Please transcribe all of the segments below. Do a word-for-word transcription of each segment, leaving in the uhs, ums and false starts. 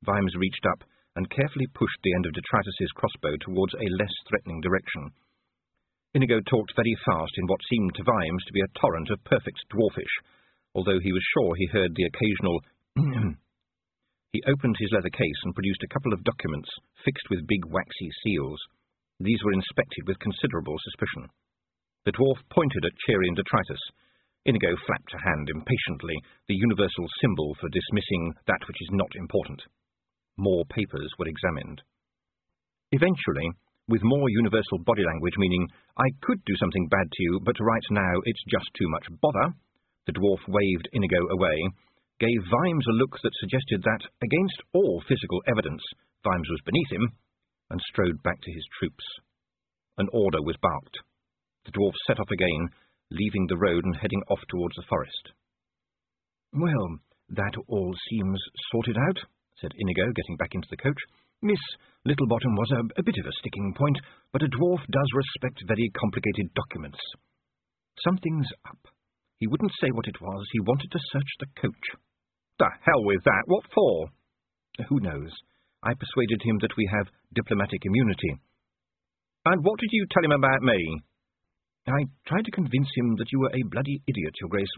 Vimes reached up and carefully pushed the end of Detritus's crossbow towards a less threatening direction. Inigo talked very fast in what seemed to Vimes to be a torrent of perfect dwarfish, although he was sure he heard the occasional He opened his leather case and produced a couple of documents fixed with big waxy seals. These were inspected with considerable suspicion. The dwarf pointed at Cheery and Detritus. Inigo flapped a hand impatiently, the universal symbol for dismissing that which is not important. More papers were examined. Eventually, with more universal body language meaning, I could do something bad to you, but right now it's just too much bother, the dwarf waved Inigo away, gave Vimes a look that suggested that, against all physical evidence, Vimes was beneath him, and strode back to his troops. An order was barked. The dwarf set off again, leaving the road and heading off towards the forest. "Well, that all seems sorted out," said Inigo, getting back into the coach. "Miss Littlebottom was a, a bit of a sticking point, but a dwarf does respect very complicated documents. Something's up. He wouldn't say what it was. He wanted to search the coach." "The hell with that! What for?" "Who knows? I persuaded him that we have diplomatic immunity." "And what did you tell him about me?" "I tried to convince him that you were a bloody idiot, Your Grace."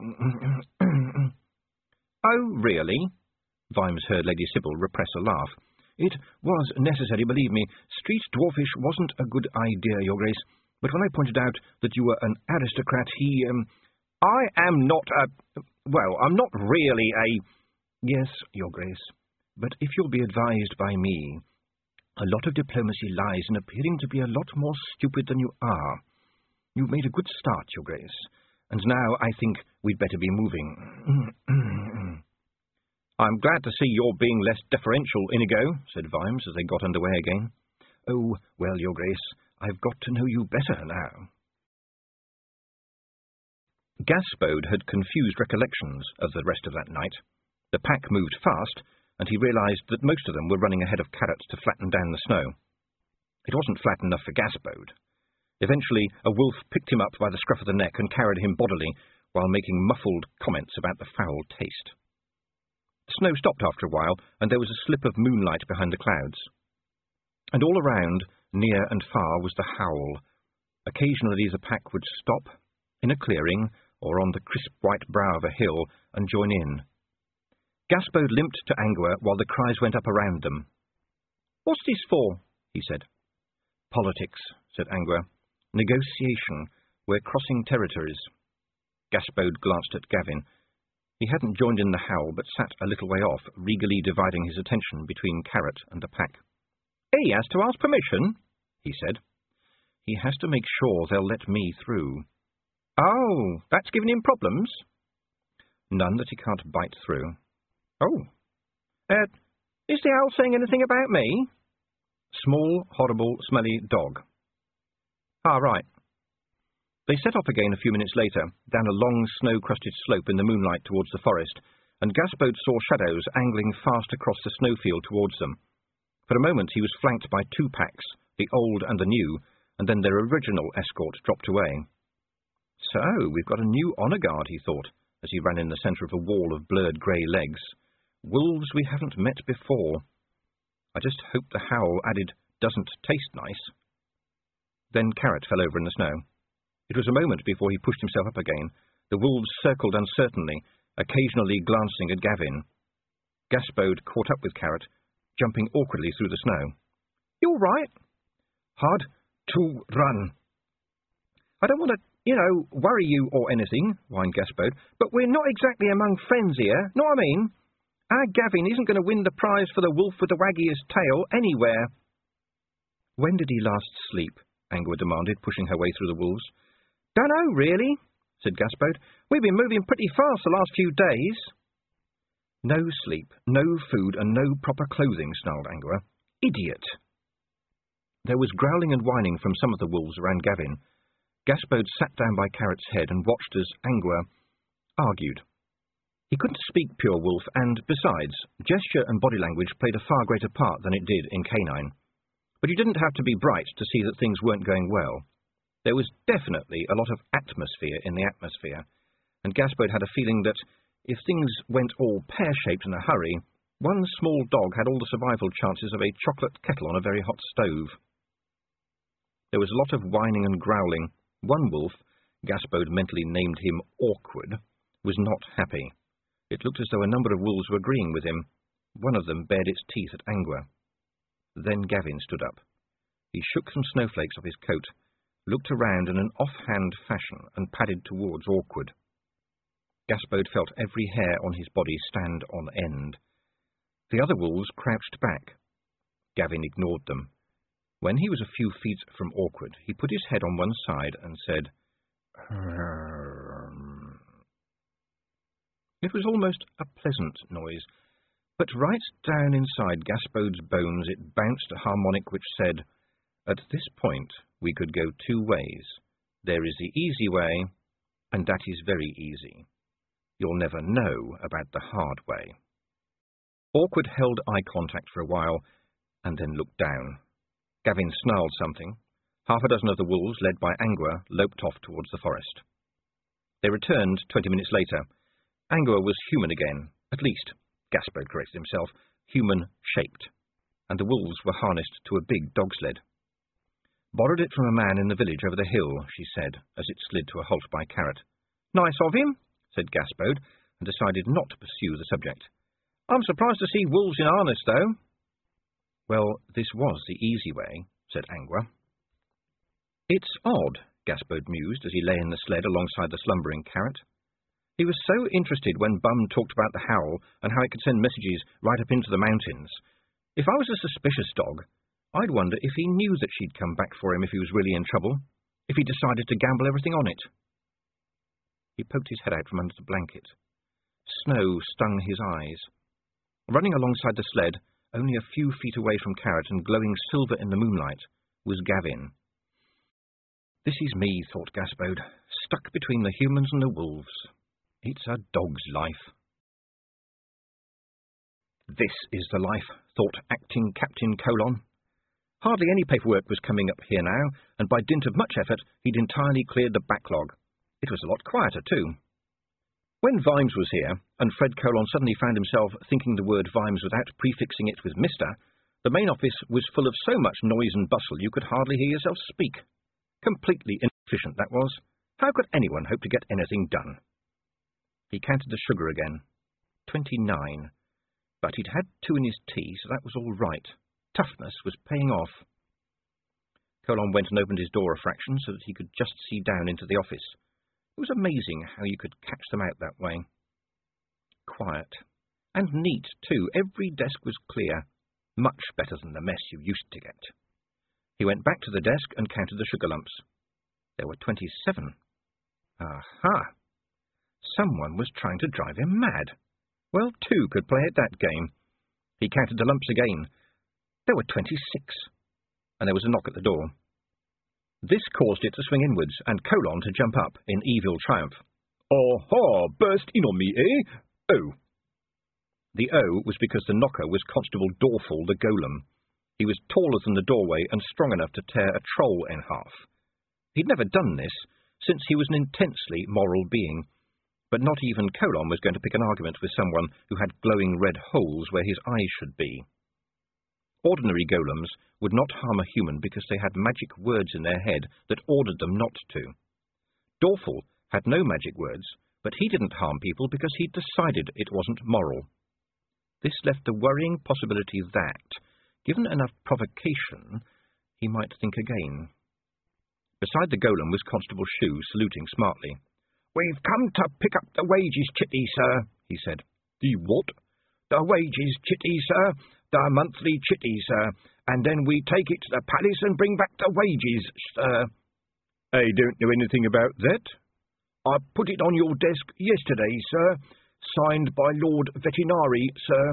"Oh, really?" Vimes heard Lady Sybil repress a laugh. "It was necessary, believe me. Street dwarfish wasn't a good idea, Your Grace. But when I pointed out that you were an aristocrat, he, um... "I am not a... well, I'm not really a... "Yes, Your Grace. But if you'll be advised by me, a lot of diplomacy lies in appearing to be a lot more stupid than you are. You've made a good start, Your Grace, and now I think we'd better be moving." "I'm glad to see you're being less deferential, Inigo," said Vimes as they got underway again. "Oh, well, Your Grace, I've got to know you better now." Gaspode had confused recollections of the rest of that night. The pack moved fast, and he realized that most of them were running ahead of Carrot to flatten down the snow. It wasn't flat enough for Gaspode. Eventually, a wolf picked him up by the scruff of the neck and carried him bodily, while making muffled comments about the foul taste. The snow stopped after a while, and there was a slip of moonlight behind the clouds. And all around, near and far, was the howl. Occasionally the pack would stop, in a clearing, or on the crisp white brow of a hill, and join in. Gaspode limped to Angua while the cries went up around them. "What's this for?" he said. "Politics," said Angua. "Negotiation. We're crossing territories." Gaspode glanced at Gavin. He hadn't joined in the howl, but sat a little way off, regally dividing his attention between Carrot and the pack. "He has to ask permission," he said. "He has to make sure they'll let me through." "Oh, that's giving him problems?" "None that he can't bite through." "Oh. Uh, is the owl saying anything about me?" "Small, horrible, smelly dog." "Ah, right." They set off again a few minutes later, down a long, snow-crusted slope in the moonlight towards the forest, and Gaspode saw shadows angling fast across the snowfield towards them. For a moment he was flanked by two packs, the old and the new, and then their original escort dropped away. "So, we've got a new honour guard," he thought, as he ran in the centre of a wall of blurred grey legs. "Wolves we haven't met before. I just hope the howl added doesn't taste nice." Then Carrot fell over in the snow. It was a moment before he pushed himself up again. The wolves circled uncertainly, occasionally glancing at Gavin. Gaspode caught up with Carrot, jumping awkwardly through the snow. "You all right?" "Hard to run." "I don't want to, you know, worry you or anything," whined Gaspode, "but we're not exactly among friends here, know what I mean? Our Gavin isn't going to win the prize for the wolf with the waggiest tail anywhere." "When did he last sleep?" Angua demanded, pushing her way through the wolves. "Dunno, really," said Gaspode. "We've been moving pretty fast the last few days." "No sleep, no food, and no proper clothing," snarled Angua. "Idiot!" There was growling and whining from some of the wolves around Gavin. Gaspode sat down by Carrot's head and watched as Angua argued. He couldn't speak pure wolf, and, besides, gesture and body language played a far greater part than it did in canine. But you didn't have to be bright to see that things weren't going well. There was definitely a lot of atmosphere in the atmosphere, and Gaspode had a feeling that, if things went all pear-shaped in a hurry, One small dog had all the survival chances of a chocolate kettle on a very hot stove. There was a lot of whining and growling. One wolf, Gaspode mentally named him Awkward, was not happy. It looked as though a number of wolves were agreeing with him. One of them bared its teeth at Angua. Then Gavin stood up. He shook some snowflakes off his coat, looked around in an offhand fashion, and padded towards Awkward. Gaspode felt every hair on his body stand on end. The other wolves crouched back. Gavin ignored them. When he was a few feet from Awkward, he put his head on one side and said, "Hrrrrm." It was almost a pleasant noise, but right down inside Gaspode's bones it bounced a harmonic which said, "At this point we could go two ways. There is the easy way, and that is very easy. You'll never know about the hard way." Awkward held eye contact for a while, and then looked down. Gavin snarled something. Half a dozen of the wolves, led by Angua, loped off towards the forest. They returned twenty minutes later. Angua was human again, at least, Gaspode corrected himself, human-shaped, and the wolves were harnessed to a big dog sled. "Borrowed it from a man in the village over the hill," she said, as it slid to a halt by Carrot. "Nice of him," said Gaspode, and decided not to pursue the subject. "I'm surprised to see wolves in harness, though." "Well, this was the easy way," said Angua. "It's odd," Gaspode mused as he lay in the sled alongside the slumbering Carrot. He was so interested when Bum talked about the howl and how it could send messages right up into the mountains. If I was a suspicious dog, I'd wonder if he knew that she'd come back for him if he was really in trouble, if he decided to gamble everything on it. He poked his head out from under the blanket. Snow stung his eyes. Running alongside the sled, only a few feet away from Carrot and glowing silver in the moonlight, was Gavin. "This is me," thought Gaspode, "stuck between the humans and the wolves. It's a dog's life." "This is the life," thought Acting Captain Colon. Hardly any paperwork was coming up here now, and by dint of much effort he'd entirely cleared the backlog. It was a lot quieter, too. When Vimes was here, and Fred Colon suddenly found himself thinking the word Vimes without prefixing it with Mister, the main office was full of so much noise and bustle you could hardly hear yourself speak. Completely inefficient, that was. How could anyone hope to get anything done? He counted the sugar again. Twenty-nine. But he'd had two in his tea, so that was all right. Toughness was paying off. Colon went and opened his door a fraction so that he could just see down into the office. It was amazing how you could catch them out that way. Quiet. And neat, too. Every desk was clear. Much better than the mess you used to get. He went back to the desk and counted the sugar lumps. There were twenty-seven. Aha! Someone was trying to drive him mad. Well, two could play at that game. He counted the lumps again. There were twenty-six. And there was a knock at the door. This caused it to swing inwards, and Colon to jump up in evil triumph. "Aha! Burst in on me, eh? Oh." The O was because the knocker was Constable Dorful the Golem. He was taller than the doorway and strong enough to tear a troll in half. He'd never done this, since he was an intensely moral being, but not even Colon was going to pick an argument with someone who had glowing red holes where his eyes should be. Ordinary golems would not harm a human because they had magic words in their head that ordered them not to. Dorful had no magic words, but he didn't harm people because he'd decided it wasn't moral. This left the worrying possibility that, given enough provocation, he might think again. Beside the golem was Constable Shoe, saluting smartly. "We've come to pick up the wages, Chitty, sir," he said. "The what?" "The wages, Chitty, sir. The monthly Chitty, sir. And then we take it to the palace and bring back the wages, sir." "I don't know anything about that." "I put it on your desk yesterday, sir. Signed by Lord Vetinari, sir."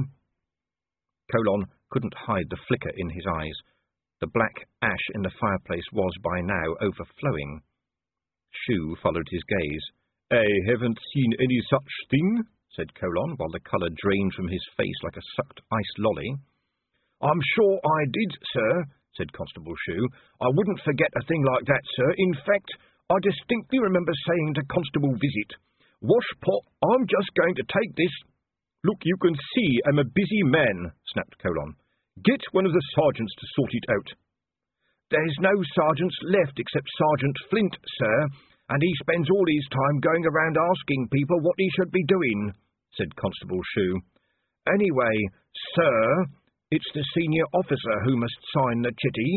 Colon couldn't hide the flicker in his eyes. The black ash in the fireplace was by now overflowing. Shoe followed his gaze. "I haven't seen any such thing," said Colon, while the colour drained from his face like a sucked ice lolly. "I'm sure I did, sir," said Constable Shoe. "I wouldn't forget a thing like that, sir. In fact, I distinctly remember saying to Constable Visit, 'Washpot, I'm just going to take this Look, you can see I'm a busy man, snapped Colon. Get one of the sergeants to sort it out. There's no sergeants left except Sergeant Flint, sir, and he spends all his time going around asking people what he should be doing, said Constable Shue. Anyway, sir, it's the senior officer who must sign the chitty.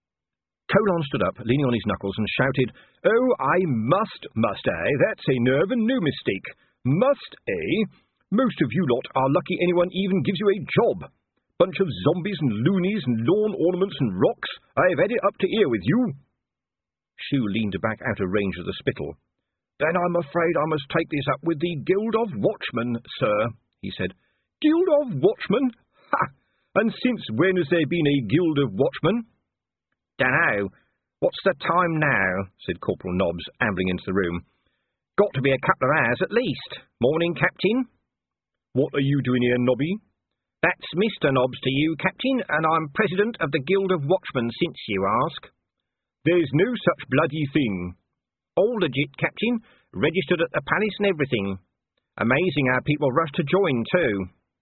Colon stood up, leaning on his knuckles, and shouted, Oh, I must, must, eh? That's a nerve and no mistake. Must, eh? Most of you lot are lucky anyone even gives you a job. Bunch of zombies and loonies and lawn ornaments and rocks. I've had it up to here with you. Shue leaned back out of range of the spittle. Then I'm afraid I must take this up with the Guild of Watchmen, sir, he said. Guild of Watchmen? Ha! And since when has there been a Guild of Watchmen? Dunno. What's the time now? Said Corporal Nobbs, ambling into the room. Got to be a couple of hours at least. Morning, Captain. What are you doing here, Nobby? That's Mister Nobbs to you, Captain, and I'm President of the Guild of Watchmen, since you ask. There's no such bloody thing. All legit, Captain. Registered at the palace and everything. Amazing how people rush to join, too.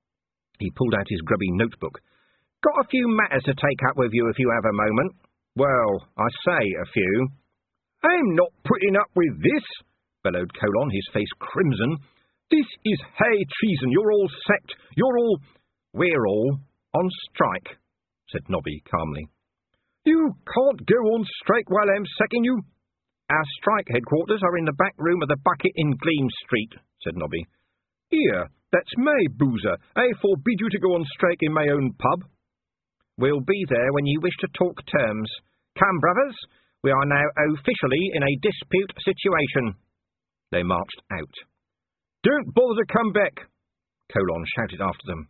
He pulled out his grubby notebook. Got a few matters to take up with you if you have a moment. Well, I say a few. I'm not putting up with this, bellowed Colon, his face crimson. This is high treason. You're all sacked. You're all... We're all on strike, said Nobby calmly. You can't go on strike while I'm sacking you. Our strike headquarters are in the back room of the Bucket in Gleam Street, said Nobby. Here, that's my boozer. I forbid you to go on strike in my own pub. We'll be there when you wish to talk terms. Come, brothers, we are now officially in a dispute situation. They marched out. Don't bother to come back, Colon shouted after them.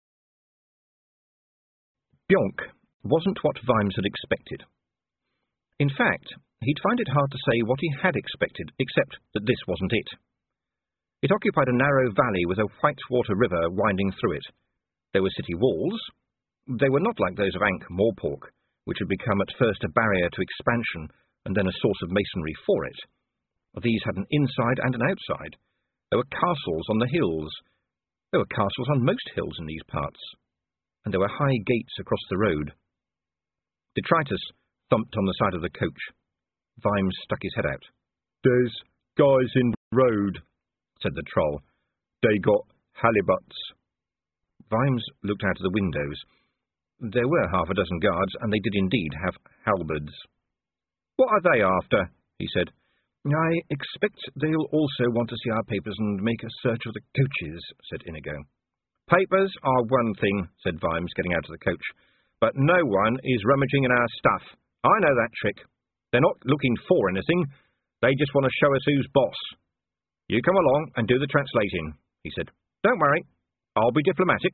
Bjonk wasn't what Vimes had expected. In fact, he'd find it hard to say what he had expected, except that this wasn't it. It occupied a narrow valley with a whitewater river winding through it. There were city walls. They were not like those of Ankh-Morpork, which had become at first a barrier to expansion and then a source of masonry for it. These had an inside and an outside. There were castles on the hills. There were castles on most hills in these parts. And there were high gates across the road. Detritus thumped on the side of the coach. Vimes stuck his head out. There's guys in the road, said the troll. They got halibuts. Vimes looked out of the windows. There were half a dozen guards, and they did indeed have halberds. What are they after? He said. I expect they'll also want to see our papers and make a search of the coaches, said Inigo. Papers are one thing, said Vimes, getting out of the coach, but no one is rummaging in our stuff. I know that trick. They're not looking for anything. They just want to show us who's boss. You come along and do the translating, he said. Don't worry. I'll be diplomatic.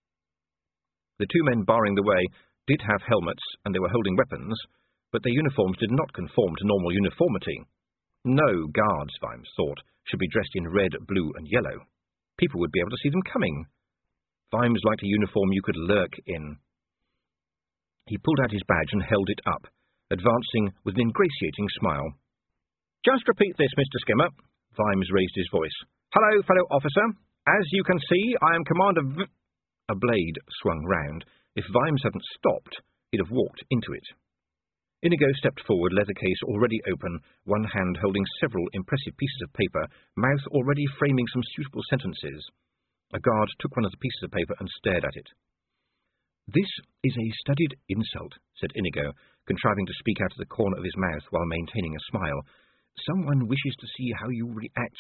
The two men barring the way did have helmets, and they were holding weapons, but their uniforms did not conform to normal uniformity. No guards, Vimes thought, should be dressed in red, blue, and yellow. People would be able to see them coming. Vimes liked a uniform you could lurk in. He pulled out his badge and held it up, advancing with an ingratiating smile. Just repeat this, Mister Skimmer. Vimes raised his voice. Hello, fellow officer. As you can see, I am Commander v... A blade swung round. If Vimes hadn't stopped, he'd have walked into it. Inigo stepped forward, leather case already open, one hand holding several impressive pieces of paper, mouth already framing some suitable sentences. A guard took one of the pieces of paper and stared at it. This is a studied insult, said Inigo, contriving to speak out of the corner of his mouth while maintaining a smile. Someone wishes to see how you react.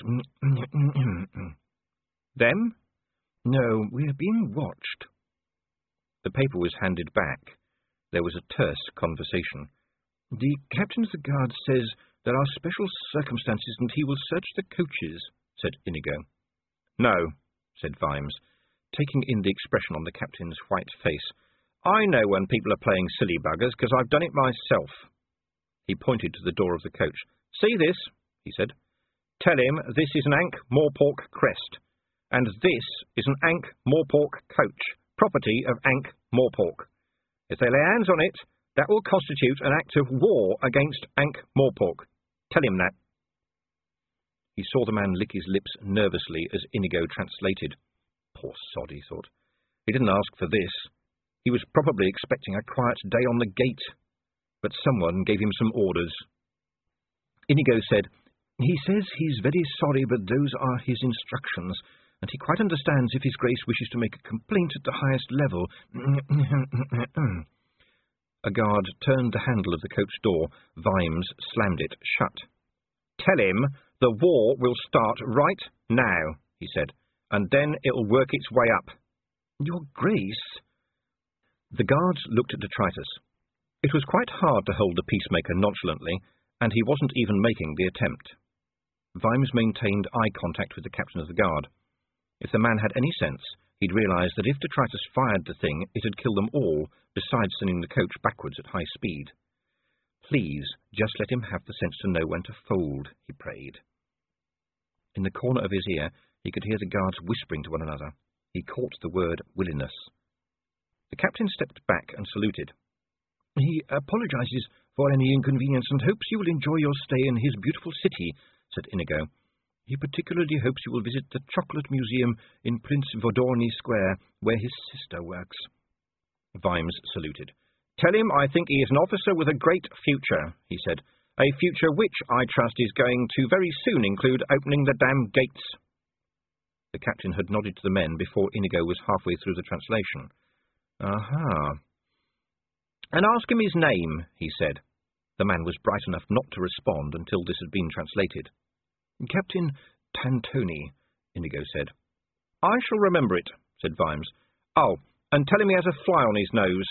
Them? No, we're being watched. The paper was handed back. There was a terse conversation. The captain of the guard says there are special circumstances and he will search the coaches, said Inigo. No, said Vimes, taking in the expression on the captain's white face. I know when people are playing silly buggers, because I've done it myself. He pointed to the door of the coach. See this, he said. Tell him this is an Ankh-Morpork crest, and this is an Ankh-Morpork coach, property of Ankh-Morpork. If they lay hands on it, that will constitute an act of war against Ankh-Morpork. Tell him that. He saw the man lick his lips nervously as Inigo translated. Poor sod, he thought. He didn't ask for this. He was probably expecting a quiet day on the gate. But someone gave him some orders. Inigo said, "He says he's very sorry, but those are his instructions, and he quite understands if His Grace wishes to make a complaint at the highest level." A guard turned the handle of the coach door. Vimes slammed it shut. "Tell him the war will start right now," he said, "and then it'll work its way up." "Your Grace..." The guards looked at detritus. It was quite hard to hold the peacemaker nonchalantly, and he wasn't even making the attempt. Vimes maintained eye contact with the captain of the guard. If the man had any sense, he'd realise that if detritus fired the thing, it'd kill them all, besides sending the coach backwards at high speed. Please, just let him have the sense to know when to fold, he prayed. In the corner of his ear, he could hear the guards whispering to one another. He caught the word willingness. The captain stepped back and saluted. "He apologises for any inconvenience and hopes you will enjoy your stay in his beautiful city," said Inigo. "He particularly hopes you will visit the Chocolate Museum in Prince Vodorny Square, where his sister works." Vimes saluted. "Tell him I think he is an officer with a great future," he said. "A future which, I trust, is going to very soon include opening the damn gates." The captain had nodded to the men before Inigo was halfway through the translation. "Aha." "And ask him his name," he said. The man was bright enough not to respond until this had been translated. "Captain Tantoni," Inigo said. "I shall remember it," said Vimes. "Oh, and tell him he has a fly on his nose."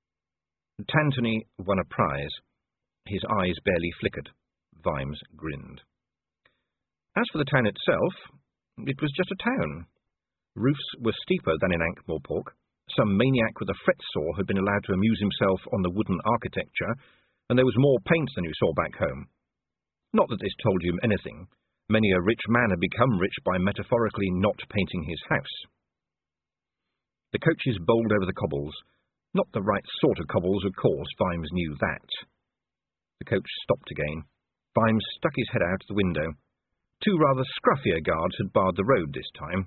Tantoni won a prize. His eyes barely flickered. Vimes grinned. As for the town itself, it was just a town. Roofs were steeper than in Ankh-Morpork. Some maniac with a fret-saw had been allowed to amuse himself on the wooden architecture, and there was more paint than you saw back home. Not that this told you anything. Many a rich man had become rich by metaphorically not painting his house. The coaches bowled over the cobbles. Not the right sort of cobbles, of course, Vimes knew that. The coach stopped again. Vimes stuck his head out the window. Two rather scruffier guards had barred the road this time.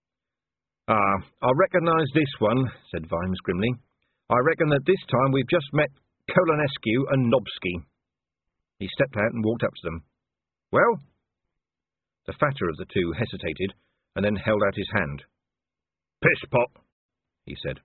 "Ah, I recognise this one," said Vimes grimly. "I reckon that this time we've just met Kolonescu and Nobsky." He stepped out and walked up to them. "Well?" The fatter of the two hesitated, and then held out his hand. "Pisspot," he said.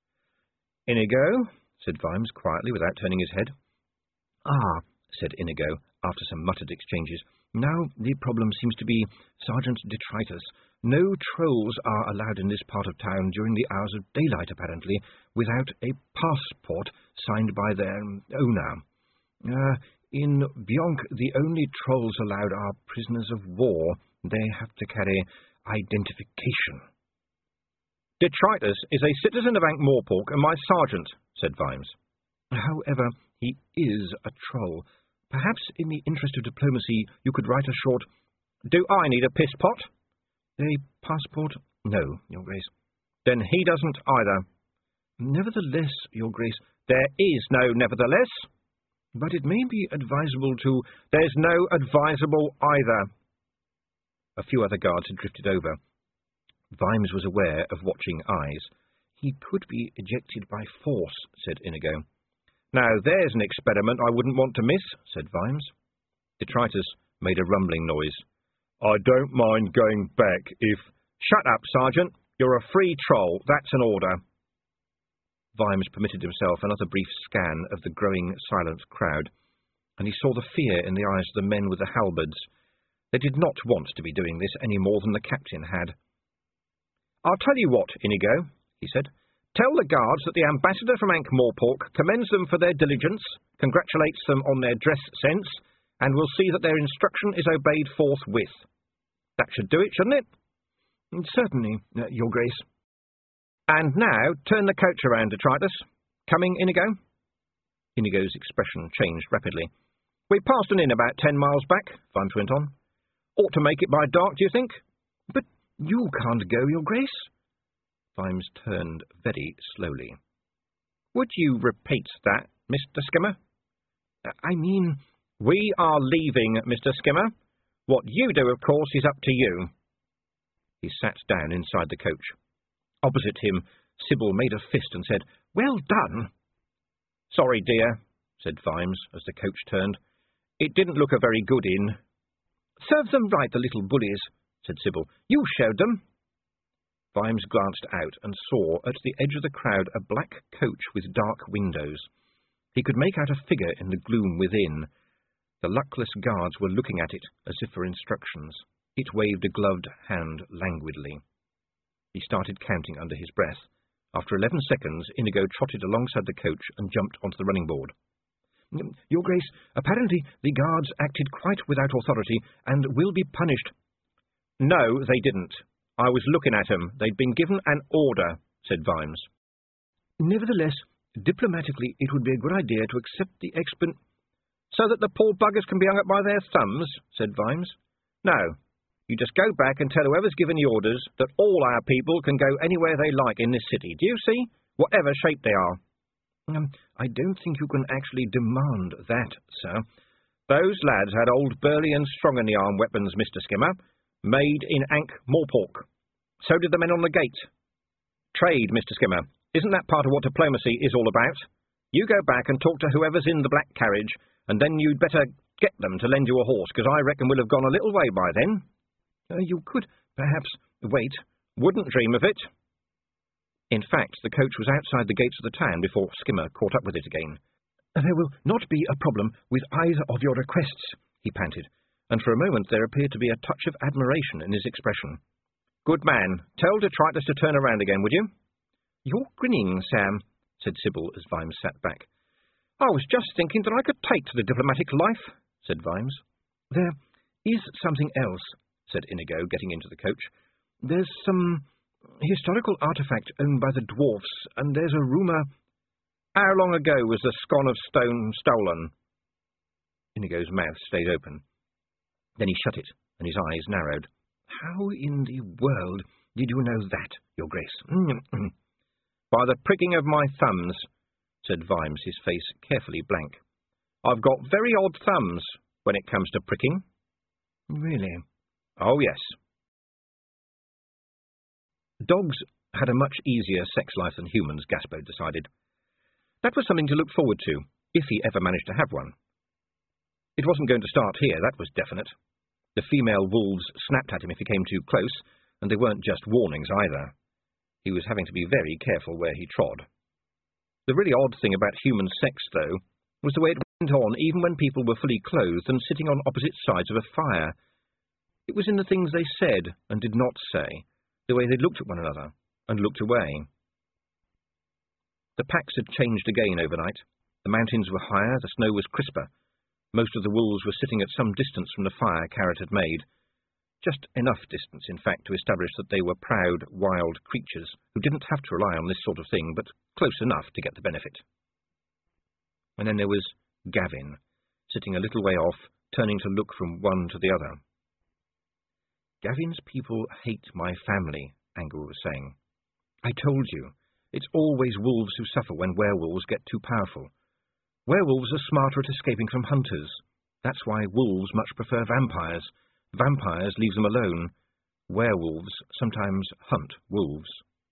"Inigo," said Vimes quietly, without turning his head. "Ah," said Inigo, after some muttered exchanges. "Now the problem seems to be Sergeant Detritus. No trolls are allowed in this part of town during the hours of daylight, apparently, without a passport signed by their owner. Uh, in Bionk, the only trolls allowed are prisoners of war. They have to carry identification." "Detritus is a citizen of Ankh-Morpork and my sergeant," said Vimes. "However, he is a troll. Perhaps in the interest of diplomacy you could write a short—" "Do I need a pisspot?" "A passport? No, Your Grace." "Then he doesn't either." "Nevertheless, Your Grace—" "There is no nevertheless." "But it may be advisable to—" "There's no advisable either." A few other guards had drifted over. Vimes was aware of watching eyes. "He could be ejected by force," said Inigo. "Now there's an experiment I wouldn't want to miss," said Vimes. Detritus made a rumbling noise. "I don't mind going back if—" "Shut up, Sergeant. You're a free troll. That's an order." Vimes permitted himself another brief scan of the growing silent crowd, and he saw the fear in the eyes of the men with the halberds. They did not want to be doing this any more than the captain had. "I'll tell you what, Inigo," he said. "Tell the guards that the ambassador from Ankh-Morpork commends them for their diligence, congratulates them on their dress sense, and will see that their instruction is obeyed forthwith. That should do it, shouldn't it?" "Certainly, uh, Your Grace." "And now, turn the coach around, Detritus. Coming, Inigo?" Inigo's expression changed rapidly. "We passed an inn about ten miles back," Vimes went on. "Ought to make it by dark, do you think?" "But you can't go, Your Grace." Vimes turned very slowly. "Would you repeat that, Mister Skimmer?" "I mean—" "We are leaving, Mister Skimmer. What you do, of course, is up to you." He sat down inside the coach. opposite him, Sybil made a fist and said, "Well done." "Sorry, dear," said Vimes, as the coach turned. "It didn't look a very good inn." "Serves them right, the little bullies," said Sybil. "You showed them." Vimes glanced out and saw, at the edge of the crowd, a black coach with dark windows. He could make out a figure in the gloom within. The luckless guards were looking at it, as if for instructions. It waved a gloved hand languidly. He started counting under his breath. After eleven seconds, Inigo trotted alongside the coach and jumped onto the running board. "Your Grace, apparently the guards acted quite without authority, and will be punished." "No, they didn't. I was looking at 'em. They'd been given an order," said Vimes. "Nevertheless, diplomatically, it would be a good idea to accept the explan—" "So that the poor buggers can be hung up by their thumbs," said Vimes. "No, you just go back and tell whoever's given the orders that all our people can go anywhere they like in this city. Do you see? Whatever shape they are." Um, I don't think you can actually demand that, sir. "Those lads had old Burley and Strong-in-the-Arm weapons, Mister Skimmer, made in Ankh-Morpork. So did the men on the gate. Trade, Mister Skimmer. Isn't that part of what diplomacy is all about? You go back and talk to whoever's in the black carriage, and then you'd better get them to lend you a horse, because I reckon we'll have gone a little way by then." Uh, you could perhaps wait." "Wouldn't dream of it." In fact, the coach was outside the gates of the town before Skimmer caught up with it again. "There will not be a problem with either of your requests," he panted, and for a moment there appeared to be a touch of admiration in his expression. "Good man. Tell detritus to turn around again, would you?" "You're grinning, Sam," said Sybil as Vimes sat back. "I was just thinking that I could take to the diplomatic life," said Vimes. "There is something else," said Inigo, getting into the coach. "There's some historical artifact owned by the dwarfs, and there's a rumour—" "How long ago was the scone of stone stolen?" Inigo's mouth stayed open. Then he shut it, and his eyes narrowed. "How in the world did you know that, Your Grace?" "By the pricking of my thumbs," said Vimes, his face carefully blank. "I've got very odd thumbs when it comes to pricking." "Really?" "Oh, yes." Dogs had a much easier sex life than humans, Gaspard decided. That was something to look forward to, if he ever managed to have one. It wasn't going to start here, that was definite. The female wolves snapped at him if he came too close, and they weren't just warnings either. He was having to be very careful where he trod. The really odd thing about human sex, though, was the way it went on even when people were fully clothed and sitting on opposite sides of a fire. It was in the things they said and did not say, the way they looked at one another and looked away. The packs had changed again overnight. The mountains were higher, the snow was crisper. Most of the wolves were sitting at some distance from the fire Carrot had made. Just enough distance, in fact, to establish that they were proud, wild creatures who didn't have to rely on this sort of thing, but close enough to get the benefit. And then there was Gavin, sitting a little way off, turning to look from one to the other. "Gavin's people hate my family," Angua was saying. "I told you, it's always wolves who suffer when werewolves get too powerful. Werewolves are smarter at escaping from hunters. That's why wolves much prefer vampires. Vampires leave them alone. Werewolves sometimes hunt wolves."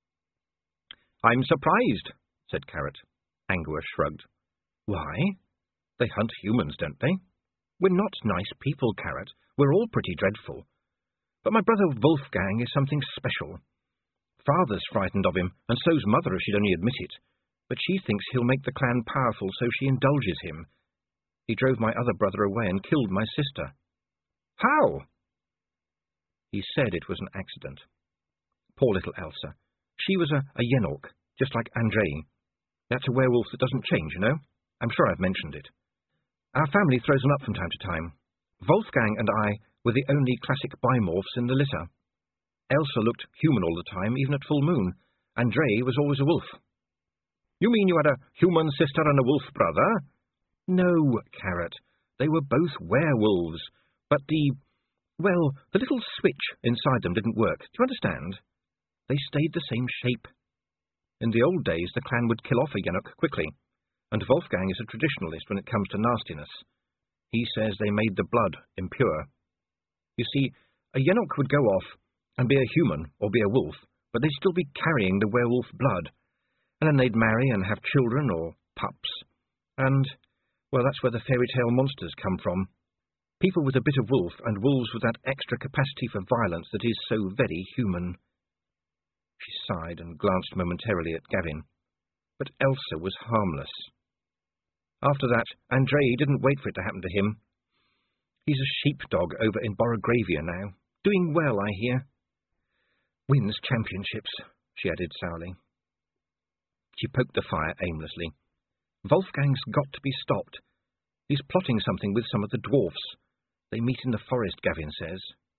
"I'm surprised," said Carrot. Angua shrugged. "Why? They hunt humans, don't they? We're not nice people, Carrot. We're all pretty dreadful. But my brother Wolfgang is something special. Father's frightened of him, and so's Mother if she'd only admit it. But she thinks he'll make the clan powerful, so she indulges him. He drove my other brother away and killed my sister." "How?" "He said it was an accident. Poor little Elsa. She was a, a Yenork, just like Andrei. That's a werewolf that doesn't change, you know. I'm sure I've mentioned it. Our family throws them up from time to time. Wolfgang and I were the only classic bimorphs in the litter. Elsa looked human all the time, even at full moon. Andrei was always a wolf." "You mean you had a human sister and a wolf brother?" "No, Carrot. They were both werewolves. But the... well, the little switch inside them didn't work. Do you understand? They stayed the same shape. In the old days, the clan would kill off a Yenok quickly, and Wolfgang is a traditionalist when it comes to nastiness. He says they made the blood impure. You see, a Yenok would go off and be a human or be a wolf, but they'd still be carrying the werewolf blood. And then they'd marry and have children or pups. And, well, that's where the fairy tale monsters come from. People with a bit of wolf, and wolves with that extra capacity for violence that is so very human. She sighed and glanced momentarily at Gavin. But Elsa was harmless. After that, Andrei didn't wait for it to happen to him. He's a sheepdog over in Borogravia now. Doing well, I hear. Wins championships, she added sourly. She poked the fire aimlessly. Wolfgang's got to be stopped. He's plotting something with some of the dwarfs. They meet in the forest, Gavin says.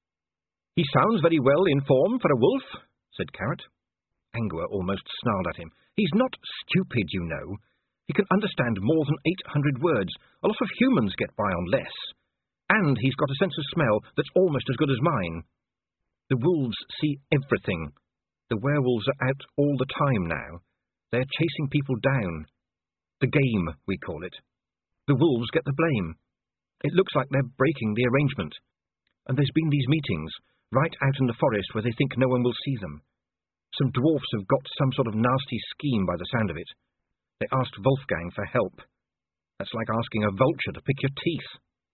He sounds very well informed for a wolf, said Carrot. Angua almost snarled at him. He's not stupid, you know. He can understand more than eight hundred words. A lot of humans get by on less. And he's got a sense of smell that's almost as good as mine. The wolves see everything. The werewolves are out all the time now. They're chasing people down. The game, we call it. The wolves get the blame. It looks like they're breaking the arrangement. And there's been these meetings, right out in the forest where they think no one will see them. Some dwarfs have got some sort of nasty scheme by the sound of it. They asked Wolfgang for help. That's like asking a vulture to pick your teeth.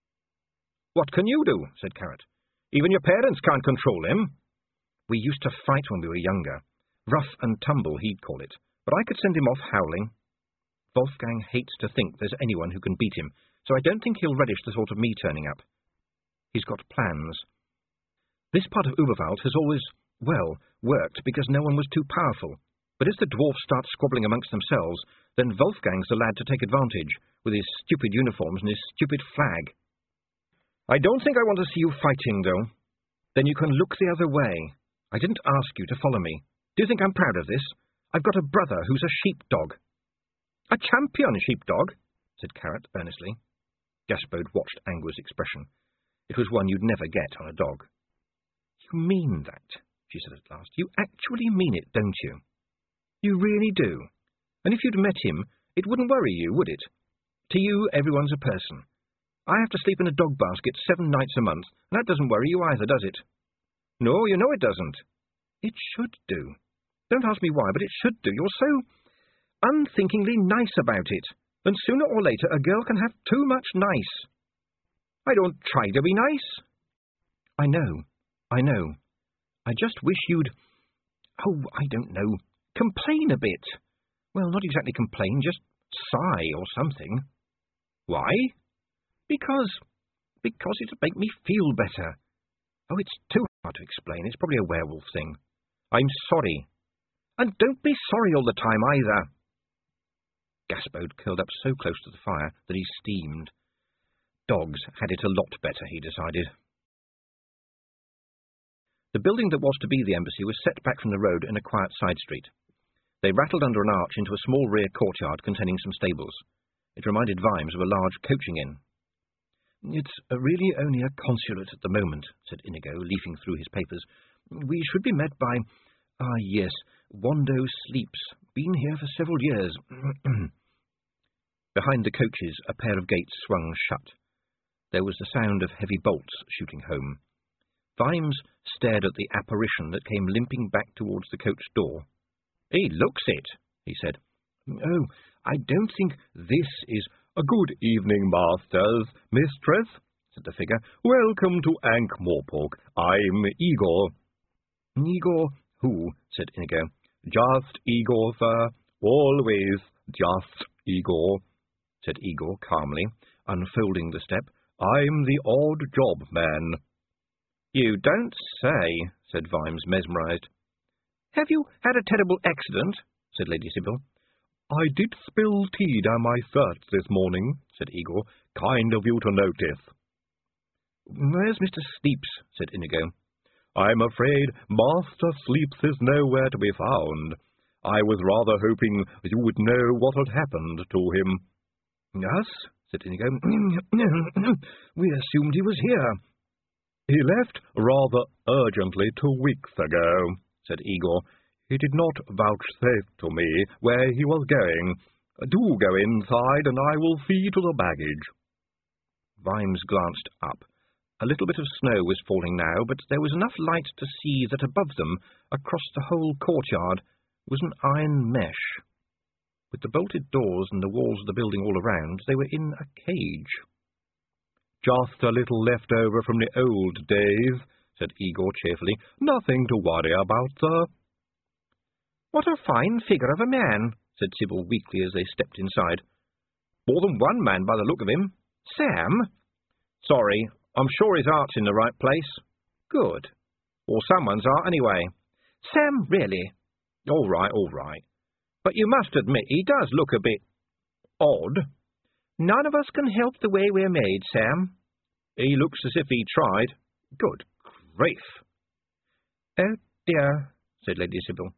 What can you do? Said Carrot. Even your parents can't control him. We used to fight when we were younger. Rough and tumble, he'd call it. But I could send him off howling. Wolfgang hates to think there's anyone who can beat him, so I don't think he'll relish the thought of me turning up. He's got plans. This part of Uberwald has always, well, worked because no one was too powerful. But as the dwarfs start squabbling amongst themselves, then Wolfgang's the lad to take advantage, with his stupid uniforms and his stupid flag. I don't think I want to see you fighting, though. Then you can look the other way. I didn't ask you to follow me. Do you think I'm proud of this? I've got a brother who's a sheepdog. A champion sheepdog, said Carrot earnestly. Gaspode watched Angua's expression. It was one you'd never get on a dog. You mean that, she said at last. You actually mean it, don't you? You really do. And if you'd met him, it wouldn't worry you, would it? To you, everyone's a person. I have to sleep in a dog basket seven nights a month, and that doesn't worry you either, does it? No, you know it doesn't. It should do. Don't ask me why, but it should do. You're so unthinkingly nice about it, and sooner or later a girl can have too much nice. I don't try to be nice. I know, I know. I just wish you'd, oh, I don't know, complain a bit. Well, not exactly complain, just sigh or something. Why? Because, because it'd make me feel better. Oh, it's too hard to explain. It's probably a werewolf thing. I'm sorry. And don't be sorry all the time either. Gaspode curled up so close to the fire that he steamed. Dogs had it a lot better, he decided. The building that was to be the embassy was set back from the road in a quiet side street. They rattled under an arch into a small rear courtyard containing some stables. It reminded Vimes of a large coaching inn. It's really only a consulate at the moment, said Inigo, leafing through his papers. We should be met by... Ah, yes, Wando Sleeps. Been here for several years. Behind the coaches, a pair of gates swung shut. There was the sound of heavy bolts shooting home. Vimes stared at the apparition that came limping back towards the coach door. He looks it, he said. Oh, I don't think this is... A good evening, masters, mistress, said the figure. Welcome to Ankh-Morpork. I'm Igor. Igor who? Said Inigo. Just Igor, sir. Always just Igor, said Igor calmly, unfolding the step. I'm the odd job man. You don't say, said Vimes, mesmerized. Have you had a terrible accident? Said Lady Sybil. I did spill tea down my shirt this morning, said Igor. Kind of you to notice. Where's Mister Sleeps? Said Inigo. I'm afraid Master Sleeps is nowhere to be found. I was rather hoping you would know what had happened to him. Us? Said Inigo. We assumed he was here. He left rather urgently two weeks ago, said Igor. He did not vouchsafe to me where he was going. Do go inside, and I will see to the baggage. Vimes glanced up. A little bit of snow was falling now, but there was enough light to see that above them, across the whole courtyard, was an iron mesh. With the bolted doors and the walls of the building all around, they were in a cage. "Just a little left over from the old days," said Igor cheerfully. "Nothing to worry about, sir." "What a fine figure of a man," said Sybil weakly as they stepped inside. "More than one man by the look of him. Sam?" "Sorry, I'm sure his heart's in the right place." "Good. Or someone's heart, anyway." "Sam, really?" "All right, all right. But you must admit he does look a bit odd." "None of us can help the way we're made, Sam." "He looks as if he tried." "Good grief." "Oh, dear," said Lady Sybil.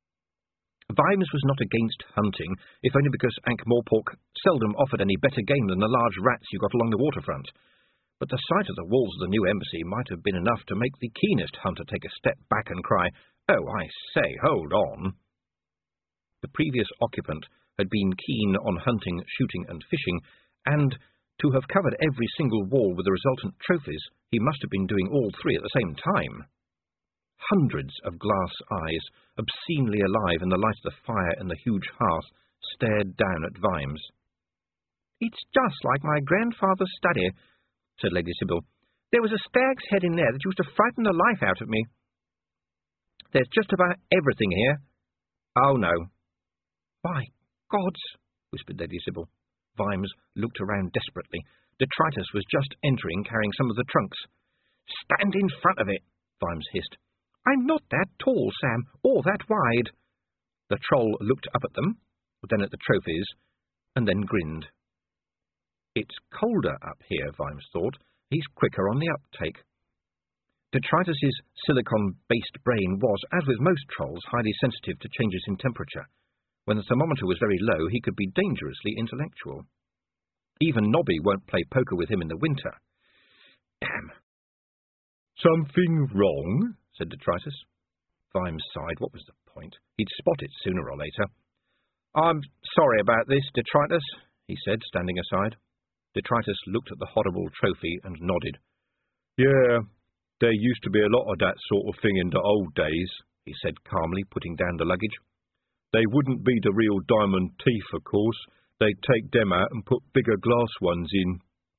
Vimes was not against hunting, if only because Ankh-Morpork seldom offered any better game than the large rats you got along the waterfront. But the sight of the walls of the new embassy might have been enough to make the keenest hunter take a step back and cry, "Oh, I say, hold on." The previous occupant had been keen on hunting, shooting, and fishing, and to have covered every single wall with the resultant trophies, he must have been doing all three at the same time. Hundreds of glass eyes, obscenely alive in the light of the fire in the huge hearth, stared down at Vimes. "It's just like my grandfather's study," said Lady Sybil. "There was a stag's head in there that used to frighten the life out of me. There's just about everything here." "Oh, no." "By gods," whispered Lady Sybil. Vimes looked around desperately. Detritus was just entering, carrying some of the trunks. "Stand in front of it," Vimes hissed. "I'm not that tall, Sam, or that wide." The troll looked up at them, then at the trophies, and then grinned. "It's colder up here," Vimes thought. "He's quicker on the uptake." Detritus's silicon-based brain was, as with most trolls, highly sensitive to changes in temperature. When the thermometer was very low, he could be dangerously intellectual. Even Nobby won't play poker with him in the winter. Damn. "Something wrong?" said Detritus. Vimes sighed. What was the point? He'd spot it sooner or later. "I'm sorry about this, Detritus," he said, standing aside. Detritus looked at the horrible trophy and nodded. "Yeah, there used to be a lot of that sort of thing in the old days," he said calmly, putting down the luggage. "They wouldn't be the real diamond teeth, of course. They'd take them out and put bigger glass ones in."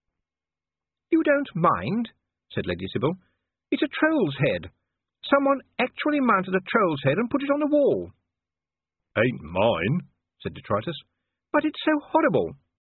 "You don't mind?" said Lady Sybil. "It's a troll's head. Someone actually mounted a troll's head and put it on the wall." "Ain't mine," said Detritus. "But it's so horrible."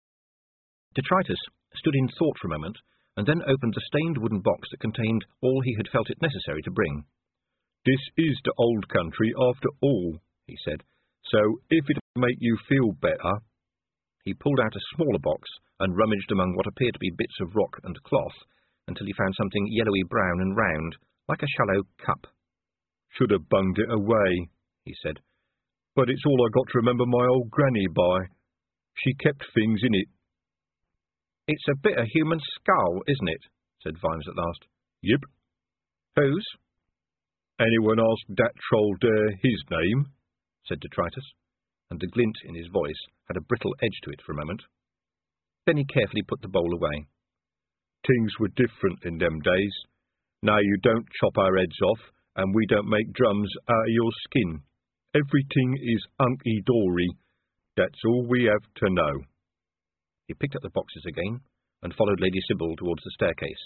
Detritus stood in thought for a moment, and then opened the stained wooden box that contained all he had felt it necessary to bring. "This is the old country, after all," he said, "so if it'll make you feel better—" He pulled out a smaller box and rummaged among what appeared to be bits of rock and cloth, until he found something yellowy-brown and round, like a shallow cup. "Should have bunged it away," he said, "but it's all I got to remember my old granny by. She kept things in it." "It's a bit of human skull, isn't it?" said Vimes at last. "Yep." "Whose?" "Anyone ask that troll there his name?" said Detritus, and the glint in his voice had a brittle edge to it for a moment. Then he carefully put the bowl away. "Things were different in them days. Now you don't chop our heads off, and we don't make drums out of your skin. Everything is hunky-dory. That's all we have to know." He picked up the boxes again, and followed Lady Sybil towards the staircase.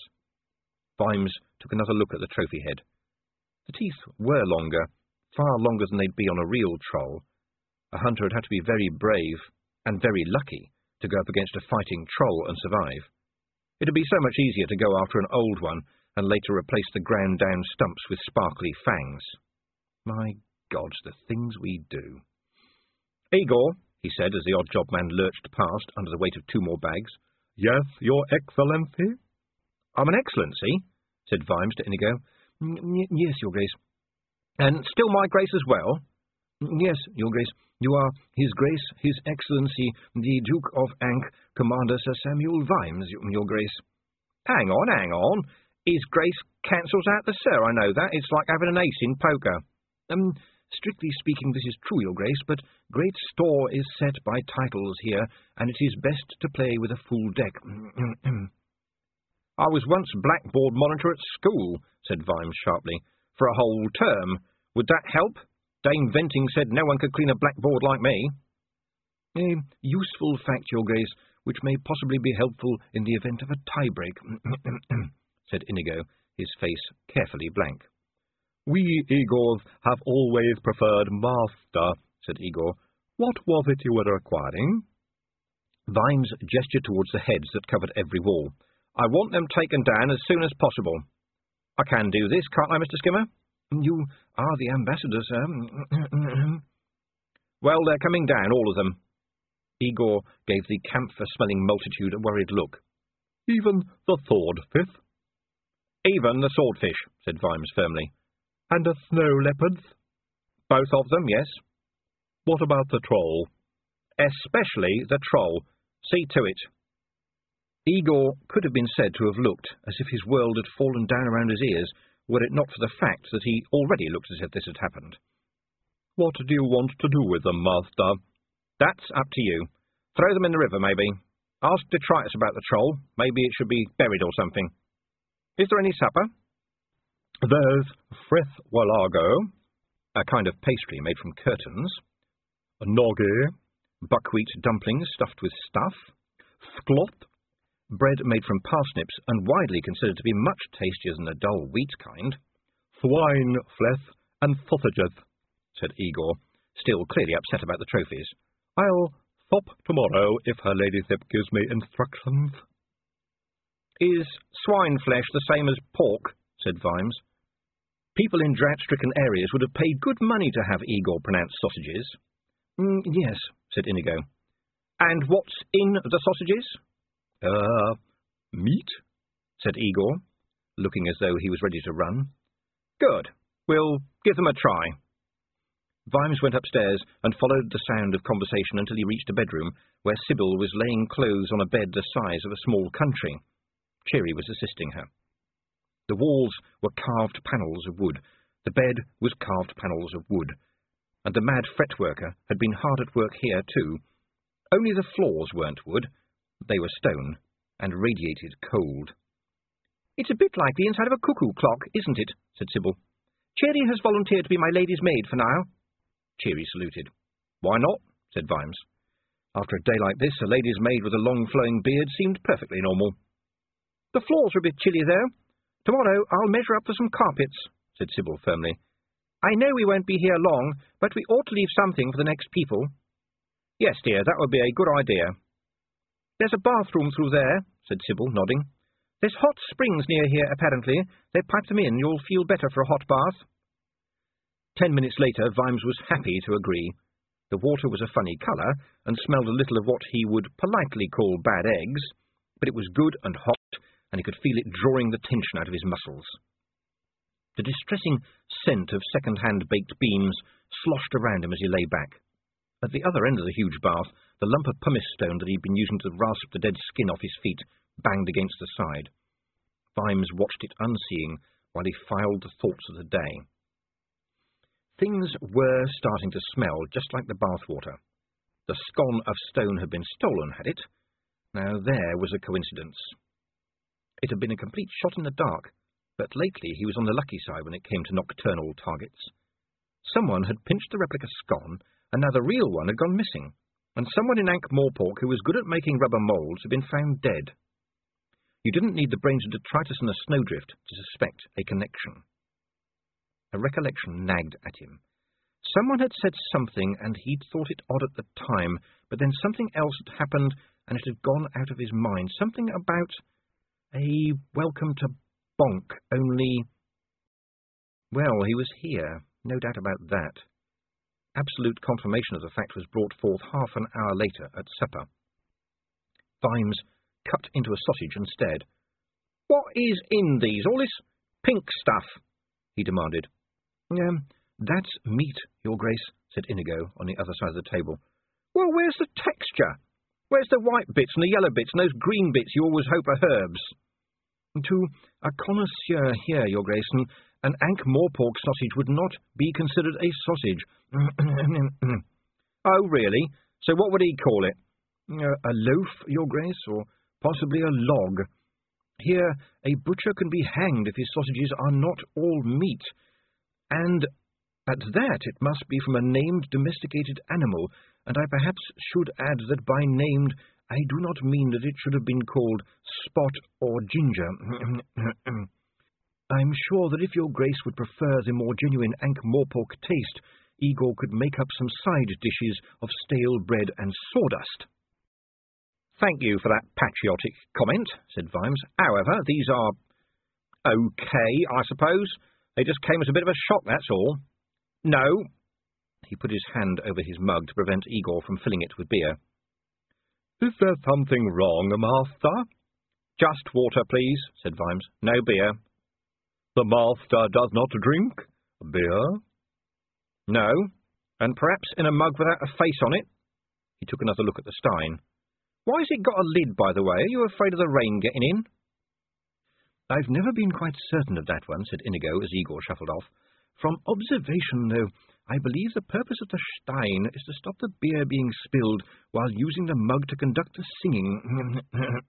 Vimes took another look at the trophy head. The teeth were longer, far longer than they'd be on a real troll. A hunter had had to be very brave, and very lucky, to go up against a fighting troll and survive. It'd be so much easier to go after an old one, and later replace the ground-down stumps with sparkly fangs. My gods, the things we do. "Igor," he said, as the odd-job man lurched past under the weight of two more bags. "Yes, Your Excellency?" "I'm an Excellency," said Vimes to Inigo. "Yes, Your Grace." "And still my Grace as well?" "Yes, Your Grace. You are His Grace, His Excellency, the Duke of Ankh, Commander Sir Samuel Vimes, Your Grace." "Hang on, hang on. His Grace cancels out the Sir, I know that. It's like having an ace in poker." Um, strictly speaking, this is true, Your Grace, but great store is set by titles here, and it is best to play with a full deck." I was once blackboard monitor at school, said Vimes sharply. For a whole term. Would that help? Dame Venting said no one could clean a blackboard like me. A useful fact, Your Grace, which may possibly be helpful in the event of a tie-break, said Inigo, his face carefully blank. We Igors have always preferred master, said Igor. What was it you were acquiring? Vimes gestured towards the heads that covered every wall. I want them taken down as soon as possible. I can do this, can't I, Mister Skimmer? You are the ambassador, sir. Well, they're coming down, all of them. Igor gave the camphor-smelling multitude a worried look. Even the swordfish? Even the swordfish, said Vimes firmly. And the snow leopards? Both of them, yes. What about the troll? Especially the troll. See to it. Igor could have been said to have looked as if his world had fallen down around his ears, were it not for the fact that he already looked as if this had happened. What do you want to do with them, master? That's up to you. Throw them in the river, maybe. Ask Detritus about the troll. Maybe it should be buried or something. Is there any supper? There's frithwalago, a kind of pastry made from curtains. Noggy, buckwheat dumplings stuffed with stuff. Sklot, bread made from parsnips and widely considered to be much tastier than the dull wheat kind. Swine flesh and sausages, said Igor, still clearly upset about the trophies. I'll stop tomorrow if her ladyship gives me instructions. Is swine flesh the same as pork? Said Vimes. People in drought-stricken areas would have paid good money to have Igor pronounce sausages. Mm, yes, said Inigo. And what's in the sausages? Uh, meat, said Igor, looking as though he was ready to run. Good. We'll give them a try. Vimes went upstairs and followed the sound of conversation until he reached a bedroom where Sybil was laying clothes on a bed the size of a small country. Cheery was assisting her. The walls were carved panels of wood, the bed was carved panels of wood, and the mad fretworker had been hard at work here too. Only the floors weren't wood, they were stone, and radiated cold. It's a bit like the inside of a cuckoo clock, isn't it? Said Sybil. Cheery has volunteered to be my lady's maid for now. Cheery saluted. Why not? Said Vimes. After a day like this, a lady's maid with a long flowing beard seemed perfectly normal. The floors are a bit chilly, though. Tomorrow I'll measure up for some carpets, said Sybil firmly. I know we won't be here long, but we ought to leave something for the next people. Yes, dear, that would be a good idea. There's a bathroom through there, said Sybil, nodding. There's hot springs near here, apparently. They pipe them in. You'll feel better for a hot bath. Ten minutes later, Vimes was happy to agree. The water was a funny colour, and smelled a little of what he would politely call bad eggs, but it was good and hot, and he could feel it drawing the tension out of his muscles. The distressing scent of second-hand baked beans sloshed around him as he lay back. At the other end of the huge bath, the lump of pumice stone that he'd been using to rasp the dead skin off his feet banged against the side. Vimes watched it unseeing while he filed the thoughts of the day. Things were starting to smell just like the bathwater. The scone of stone had been stolen, had it? Now there was a coincidence. It had been a complete shot in the dark, but lately he was on the lucky side when it came to nocturnal targets. Someone had pinched the replica scone, and now the real one had gone missing, and someone in Ankh-Morpork who was good at making rubber moulds had been found dead. You didn't need the brains of Detritus and a snowdrift to suspect a connection. A recollection nagged at him. Someone had said something, and he'd thought it odd at the time, but then something else had happened, and it had gone out of his mind. Something about a welcome to Bonk, only... Well, he was here, no doubt about that. Absolute confirmation of the fact was brought forth half an hour later at supper. Vimes cut into a sausage and stared. What is in these, all this pink stuff? He demanded. Um, that's meat, Your Grace, said Inigo on the other side of the table. Well, where's the texture? Where's the white bits and the yellow bits and those green bits you always hope are herbs? To a connoisseur here, Your Grace, an Ankh-Morpork sausage would not be considered a sausage. Oh, really? So what would he call it? Uh, a loaf, Your Grace, or possibly a log. Here a butcher can be hanged if his sausages are not all meat, and at that it must be from a named domesticated animal, and I perhaps should add that by named I do not mean that it should have been called Spot or Ginger. I'm sure that if your Grace would prefer the more genuine Ankh-Morpork taste, Igor could make up some side dishes of stale bread and sawdust. Thank you for that patriotic comment, said Vimes. However, these are okay, I suppose. They just came as a bit of a shock, that's all. No. He put his hand over his mug to prevent Igor from filling it with beer. Is there something wrong, master? Just water, please, said Vimes. No beer. The master does not drink beer? No. And perhaps in a mug without a face on it? He took another look at the stein. Why's it got a lid, by the way? Are you afraid of the rain getting in? I've never been quite certain of that one, said Inigo as Igor shuffled off. From observation, though, I believe the purpose of the stein is to stop the beer being spilled while using the mug to conduct the singing.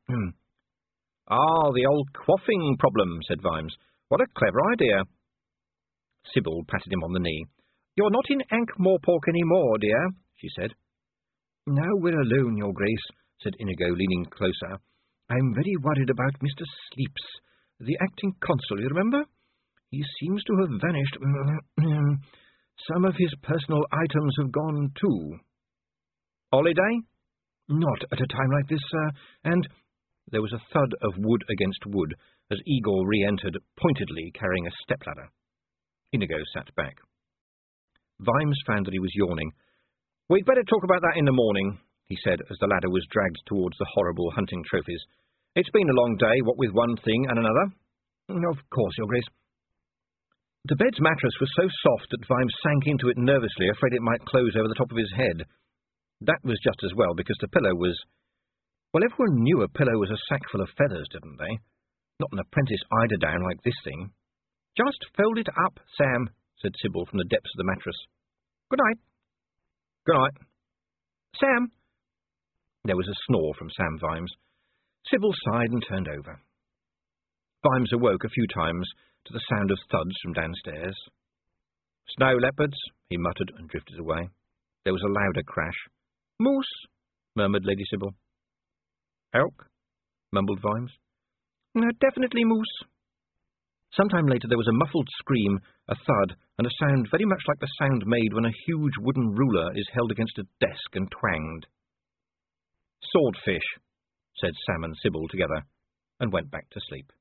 Ah, the old quaffing problem, said Vimes. What a clever idea. Sybil patted him on the knee. You're not in Ankh-Morpork any more, dear, she said. Now we're alone, Your Grace, said Inigo, leaning closer. I'm very worried about Mister Sleeps, the acting consul, you remember? He seems to have vanished. Some of his personal items have gone too. Holiday? Not at a time like this, sir, and... There was a thud of wood against wood as Igor re-entered, pointedly carrying a stepladder. Inigo sat back. Vimes found that he was yawning. We'd better talk about that in the morning, he said as the ladder was dragged towards the horrible hunting trophies. It's been a long day, what with one thing and another. Of course, Your Grace. The bed's mattress was so soft that Vimes sank into it nervously, afraid it might close over the top of his head. That was just as well, because the pillow was... Well, everyone knew a pillow was a sack full of feathers, didn't they? Not an apprentice eiderdown like this thing. Just fold it up, Sam, said Sybil from the depths of the mattress. Good night. Good night. Sam. There was a snore from Sam Vimes. Sybil sighed and turned over. Vimes awoke a few times to the sound of thuds from downstairs. Snow leopards, he muttered and drifted away. There was a louder crash. Moose, murmured Lady Sybil. Elk, mumbled Vimes. No, definitely moose. Sometime later there was a muffled scream, a thud, and a sound very much like the sound made when a huge wooden ruler is held against a desk and twanged. Swordfish, said Sam and Sybil together, and went back to sleep.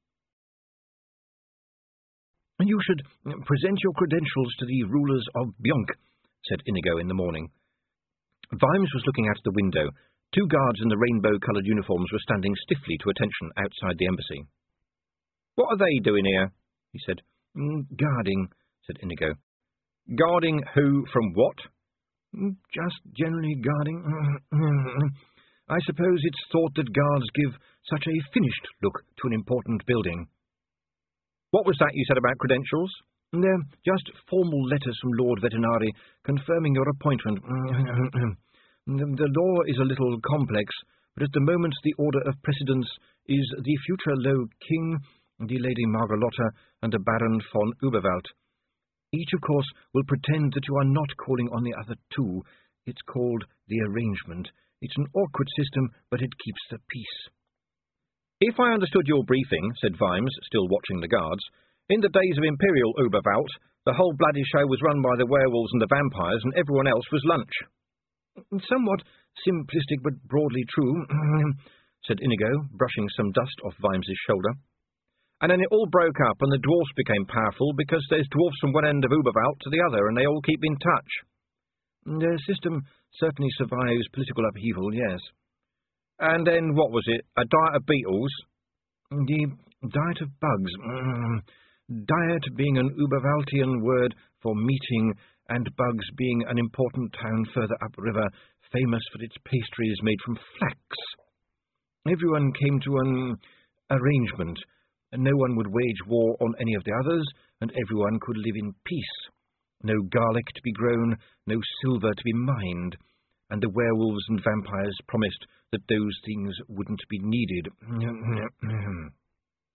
You should present your credentials to the rulers of Bionk, said Inigo in the morning. Vimes was looking out of the window. Two guards in the rainbow-coloured uniforms were standing stiffly to attention outside the embassy. What are they doing here? He said. Mm, guarding, said Inigo. Guarding who from what? Mm, just generally guarding. I suppose it's thought that guards give such a finished look to an important building. What was that you said about credentials? They're just formal letters from Lord Vetinari confirming your appointment. The law is a little complex, but at the moment the order of precedence is the future Low King, the Lady Margalotta, and the Baron von Uberwald. Each, of course, will pretend that you are not calling on the other two. It's called the arrangement. It's an awkward system, but it keeps the peace. If I understood your briefing, said Vimes, still watching the guards, in the days of Imperial Uberwald, the whole bloody show was run by the werewolves and the vampires, and everyone else was lunch. Somewhat simplistic, but broadly true, said Inigo, brushing some dust off Vimes's shoulder. And then it all broke up, and the dwarfs became powerful, because there's dwarfs from one end of Uberwald to the other, and they all keep in touch. Their system certainly survives political upheaval, yes. And then, what was it, a diet of beetles? The diet of bugs. Diet being an Uberwaldian word for meeting, and bugs being an important town further upriver, famous for its pastries made from flax. Everyone came to an arrangement. No one would wage war on any of the others, and everyone could live in peace. No garlic to be grown, no silver to be mined, and the werewolves and vampires promised that those things wouldn't be needed.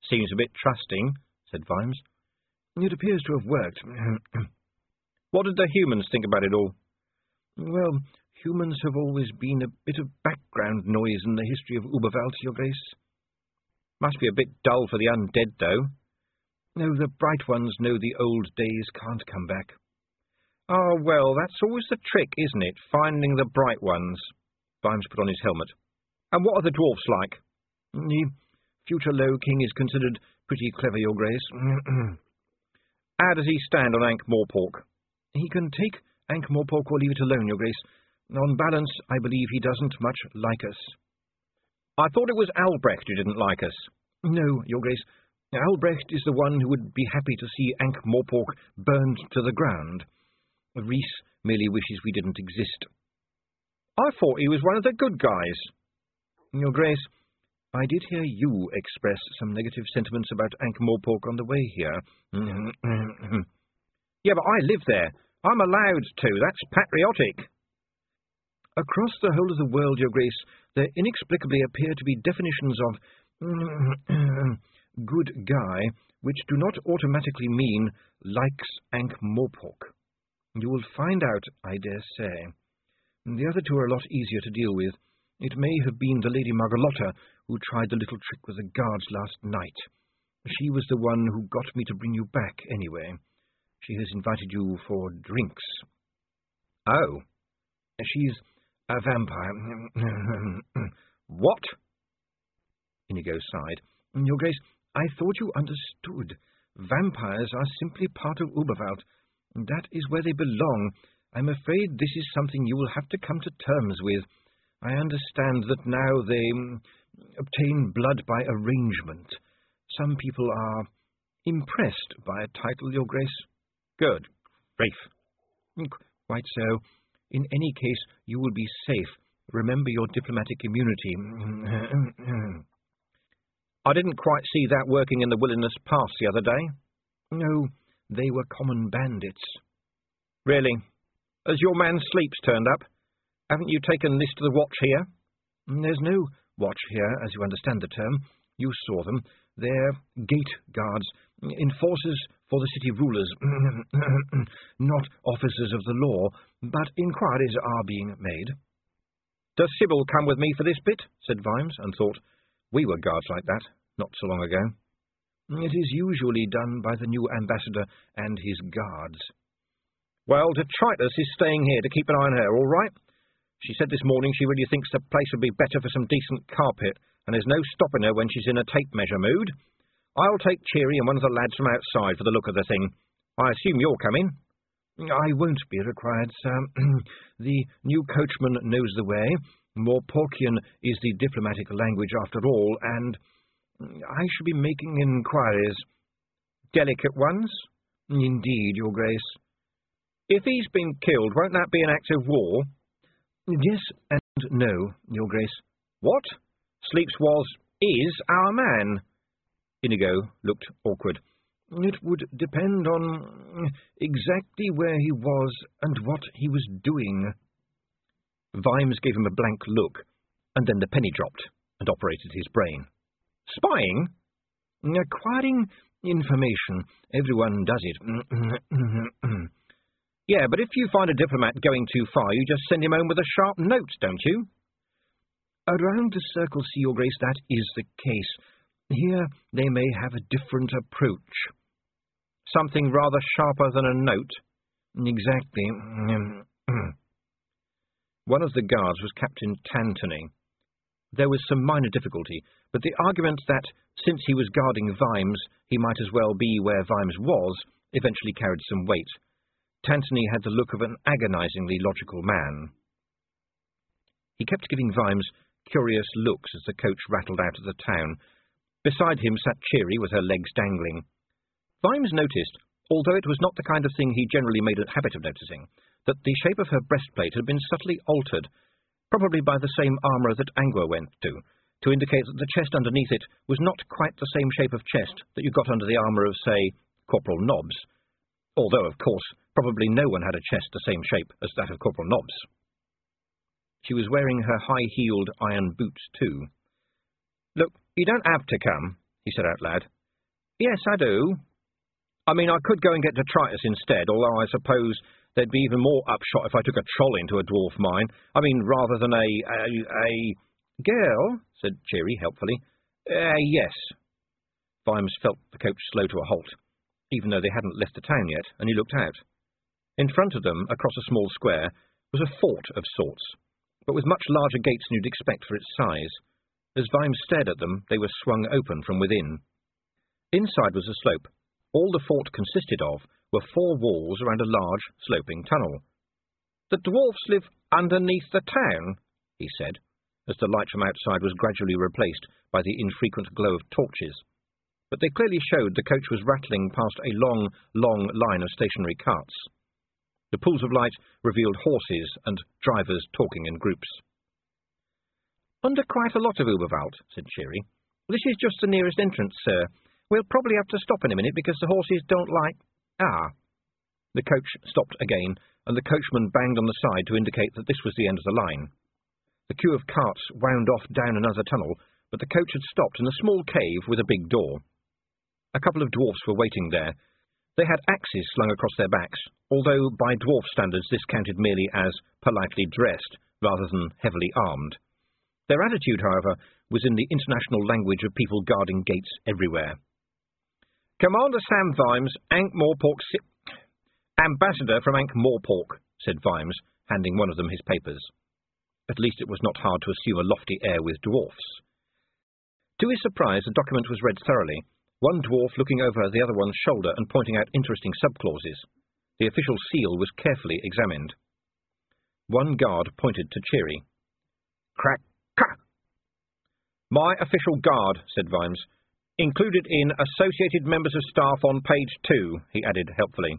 Seems a bit trusting, said Vimes. It appears to have worked. What did the humans think about it all? Well, humans have always been a bit of background noise in the history of Uberwald, Your Grace. Must be a bit dull for the undead, though. No, the bright ones know the old days can't come back. Oh, well, that's always the trick, isn't it? Finding the bright ones. Vimes put on his helmet. And what are the dwarfs like? The future Low King is considered pretty clever, Your Grace. How does he stand on Ankh-Morpork? He can take Ankh-Morpork or leave it alone, Your Grace. On balance, I believe he doesn't much like us. I thought it was Albrecht who didn't like us. No, Your Grace. Albrecht is the one who would be happy to see Ankh-Morpork burned to the ground. Rhys merely wishes we didn't exist. I thought he was one of the good guys. Your Grace, I did hear you express some negative sentiments about Ankh-Morpork on the way here. Yeah, but I live there. I'm allowed to. That's patriotic. Across the whole of the world, Your Grace, there inexplicably appear to be definitions of good guy which do not automatically mean likes Ankh-Morpork. You will find out, I dare say. The other two are a lot easier to deal with. It may have been the Lady Margalotta who tried the little trick with the guards last night. She was the one who got me to bring you back, anyway. She has invited you for drinks. Oh. She's a vampire. What? Inigo sighed. Your Grace, I thought you understood. Vampires are simply part of Uberwald. That is where they belong. I'm afraid this is something you will have to come to terms with. I understand that now they um, obtain blood by arrangement. Some people are impressed by a title, Your Grace. Good. Rafe. Quite so. In any case, you will be safe. Remember your diplomatic immunity. I didn't quite see that working in the Wilderness Pass the other day. No, they were common bandits. Really? Has your man Sleeps turned up? Haven't you taken this to the watch here? There's no watch here, as you understand the term. You saw them. They're gate guards, enforcers for the city rulers, not officers of the law, but inquiries are being made. Does Sybil come with me for this bit? Said Vimes, and thought, we were guards like that, not so long ago. It is usually done by the new ambassador and his guards. Well, Detritus is staying here to keep an eye on her, all right? She said this morning she really thinks the place would be better for some decent carpet, and there's no stopping her when she's in a tape measure mood. I'll take Cheery and one of the lads from outside for the look of the thing. I assume you're coming? I won't be required, sir. The new coachman knows the way. Morporkian is the diplomatic language after all, and I shall be making inquiries. Delicate ones? Indeed, Your Grace. If he's been killed, won't that be an act of war? Yes and no, Your Grace. What? Sleeps was, is our man. Inigo looked awkward. It would depend on exactly where he was and what he was doing. Vimes gave him a blank look, and then the penny dropped and operated his brain. Spying? Acquiring information. Everyone does it. Yeah, but if you find a diplomat going too far, you just send him home with a sharp note, don't you? Around the Circle, see, Your Grace, that is the case. Here they may have a different approach. Something rather sharper than a note? Exactly. One of the guards was Captain Tantony. There was some minor difficulty, but the argument that, since he was guarding Vimes, he might as well be where Vimes was, eventually carried some weight. Tantony had the look of an agonizingly logical man. He kept giving Vimes curious looks as the coach rattled out of the town. Beside him sat Cheery with her legs dangling. Vimes noticed, although it was not the kind of thing he generally made a habit of noticing, that the shape of her breastplate had been subtly altered, probably by the same armourer that Angua went to, to indicate that the chest underneath it was not quite the same shape of chest that you got under the armour of, say, Corporal Nobbs. Although, of course, probably no one had a chest the same shape as that of Corporal Nobbs. She was wearing her high-heeled iron boots, too. Look, you don't have to come, he said out loud. Yes, I do. I mean, I could go and get detritus instead, although I suppose there'd be even more upshot if I took a trolley into a dwarf mine. I mean, rather than a... a... a... Girl, said Cheery helpfully. Uh, yes. Vimes felt the coach slow to a halt, even though they hadn't left the town yet, and he looked out. In front of them, across a small square, was a fort of sorts, but with much larger gates than you'd expect for its size. As Vimes stared at them, they were swung open from within. Inside was a slope. All the fort consisted of were four walls around a large, sloping tunnel. "The dwarfs live underneath the town," he said, as the light from outside was gradually replaced by the infrequent glow of torches. But they clearly showed the coach was rattling past a long, long line of stationary carts. The pools of light revealed horses and drivers talking in groups. "Under quite a lot of Uberwald," said Cheery. "This is just the nearest entrance, sir. We'll probably have to stop in a minute because the horses don't like—" Ah! The coach stopped again, and the coachman banged on the side to indicate that this was the end of the line. The queue of carts wound off down another tunnel, but the coach had stopped in a small cave with a big door. A couple of dwarfs were waiting there. They had axes slung across their backs, although by dwarf standards this counted merely as politely dressed, rather than heavily armed. Their attitude, however, was in the international language of people guarding gates everywhere. "Commander Sam Vimes, Ankh-Morpork si- Ambassador from Ankh-Morpork," said Vimes, handing one of them his papers. At least it was not hard to assume a lofty air with dwarfs. To his surprise, the document was read thoroughly, one dwarf looking over the other one's shoulder and pointing out interesting subclauses. The official seal was carefully examined. One guard pointed to Cheery. "Crack-ca!" "My official guard," said Vimes. "Included in associated members of staff on page two," he added helpfully.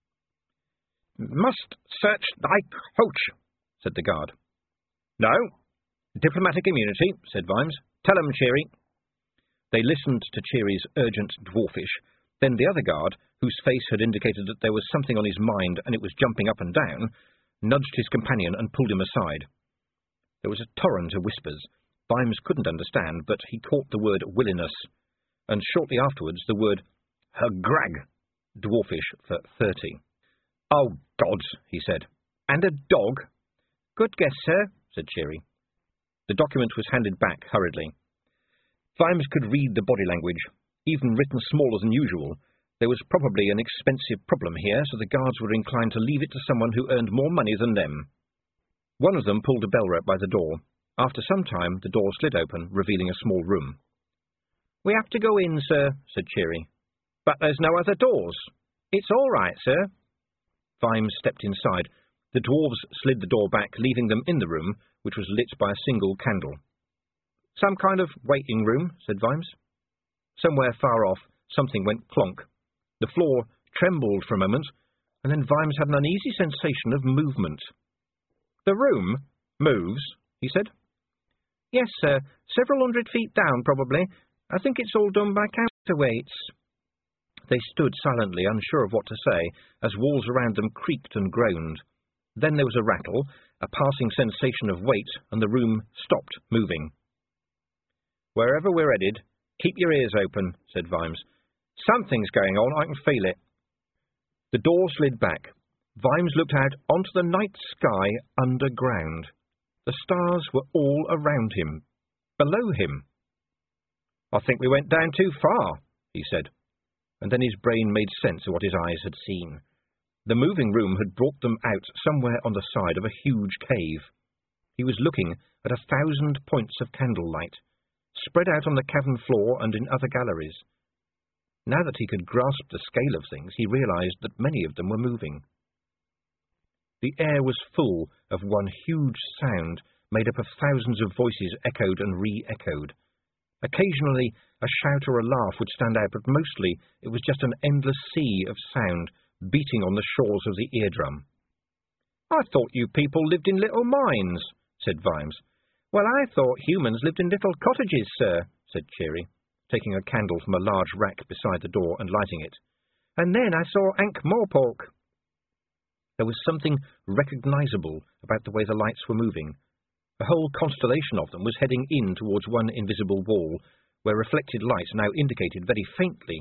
"Must search thy coach," said the guard. "No. Diplomatic immunity," said Vimes. "Tell 'em, Cheery." They listened to Cheery's urgent dwarfish. Then the other guard, whose face had indicated that there was something on his mind and it was jumping up and down, nudged his companion and pulled him aside. There was a torrent of whispers. Vimes couldn't understand, but he caught the word willingness, and shortly afterwards the word "hergrag," dwarfish for thirty. "Oh, gods," he said. "And a dog?" "Good guess, sir," said Cheery. The document was handed back hurriedly. Vimes could read the body language, even written smaller than usual. There was probably an expensive problem here, so the guards were inclined to leave it to someone who earned more money than them. One of them pulled a bell rope by the door. After some time, the door slid open, revealing a small room. "We have to go in, sir," said Cheery. "But there's no other doors." "It's all right, sir." Vimes stepped inside. The dwarves slid the door back, leaving them in the room, which was lit by a single candle. "Some kind of waiting room," said Vimes. Somewhere far off, something went clonk. The floor trembled for a moment, and then Vimes had an uneasy sensation of movement. "The room moves," he said. "Yes, sir. Several hundred feet down, probably. I think it's all done by counterweights." They stood silently, unsure of what to say, as walls around them creaked and groaned. Then there was a rattle, a passing sensation of weight, and the room stopped moving. "Wherever we're headed, keep your ears open," said Vimes. "Something's going on, I can feel it." The door slid back. Vimes looked out onto the night sky underground. The stars were all around him, below him. "I think we went down too far," he said, and then his brain made sense of what his eyes had seen. The moving room had brought them out somewhere on the side of a huge cave. He was looking at a thousand points of candlelight, spread out on the cavern floor and in other galleries. Now that he could grasp the scale of things, he realized that many of them were moving. The air was full of one huge sound, made up of thousands of voices echoed and re-echoed. Occasionally, a shout or a laugh would stand out, but mostly it was just an endless sea of sound, beating on the shores of the eardrum. "I thought you people lived in little mines," said Vimes. "Well, I thought humans lived in little cottages, sir," said Cheery, taking a candle from a large rack beside the door and lighting it. "And then I saw Ankh-Morpork." There was something recognizable about the way the lights were moving. A whole constellation of them was heading in towards one invisible wall, where reflected light now indicated very faintly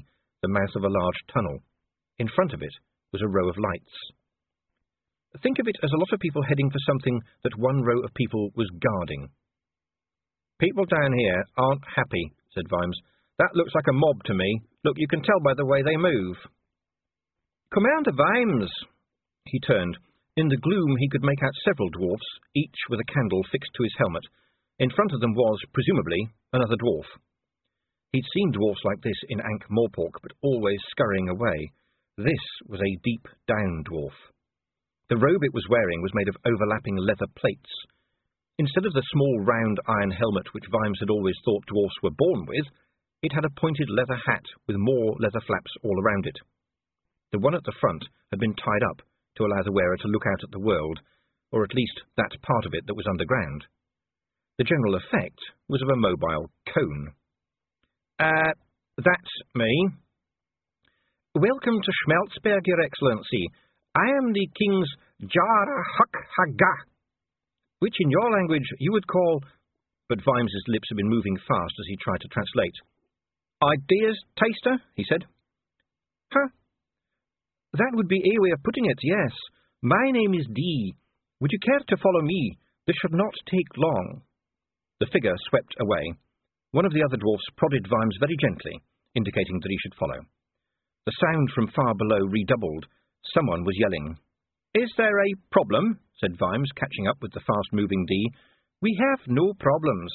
the mouth of a large tunnel. In front of it was a row of lights. Think of it as a lot of people heading for something that one row of people was guarding. "People down here aren't happy," said Vimes. "That looks like a mob to me. Look, you can tell by the way they move." "Commander Vimes!" He turned. In the gloom he could make out several dwarfs, each with a candle fixed to his helmet. In front of them was, presumably, another dwarf. He'd seen dwarfs like this in Ankh-Morpork, but always scurrying away. This was a deep-down dwarf. The robe it was wearing was made of overlapping leather plates. Instead of the small round iron helmet which Vimes had always thought dwarfs were born with, it had a pointed leather hat with more leather flaps all around it. The one at the front had been tied up to allow the wearer to look out at the world, or at least that part of it that was underground. The general effect was of a mobile cone. Uh, that's me. "Welcome to Schmelzberg, Your Excellency. I am the King's Jara Huk Haga, which in your language you would call..." But Vimes's lips had been moving fast as he tried to translate. "Ideas taster," he said. "Huh? That would be a way of putting it, yes. My name is Dee. Would you care to follow me? This should not take long." The figure swept away. One of the other dwarfs prodded Vimes very gently, indicating that he should follow. The sound from far below redoubled. Someone was yelling. "Is there a problem?" said Vimes, catching up with the fast-moving Dee. "We have no problems."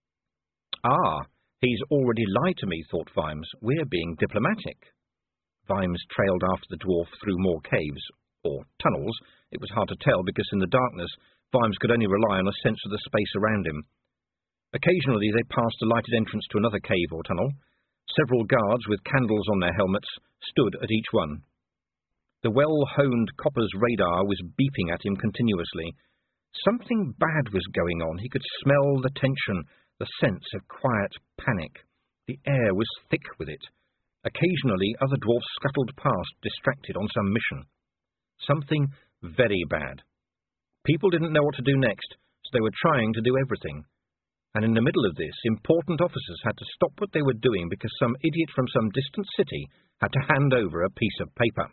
"Ah, he's already lied to me," thought Vimes. "We're being diplomatic." Vimes trailed after the dwarf through more caves, or tunnels. It was hard to tell, because in the darkness Vimes could only rely on a sense of the space around him. Occasionally they passed a lighted entrance to another cave or tunnel. Several guards with candles on their helmets stood at each one. The well-honed copper's radar was beeping at him continuously. Something bad was going on. He could smell the tension, the sense of quiet panic. The air was thick with it. Occasionally other dwarfs scuttled past, distracted on some mission. Something very bad. People didn't know what to do next, so they were trying to do everything. And in the middle of this, important officers had to stop what they were doing because some idiot from some distant city had to hand over a piece of paper.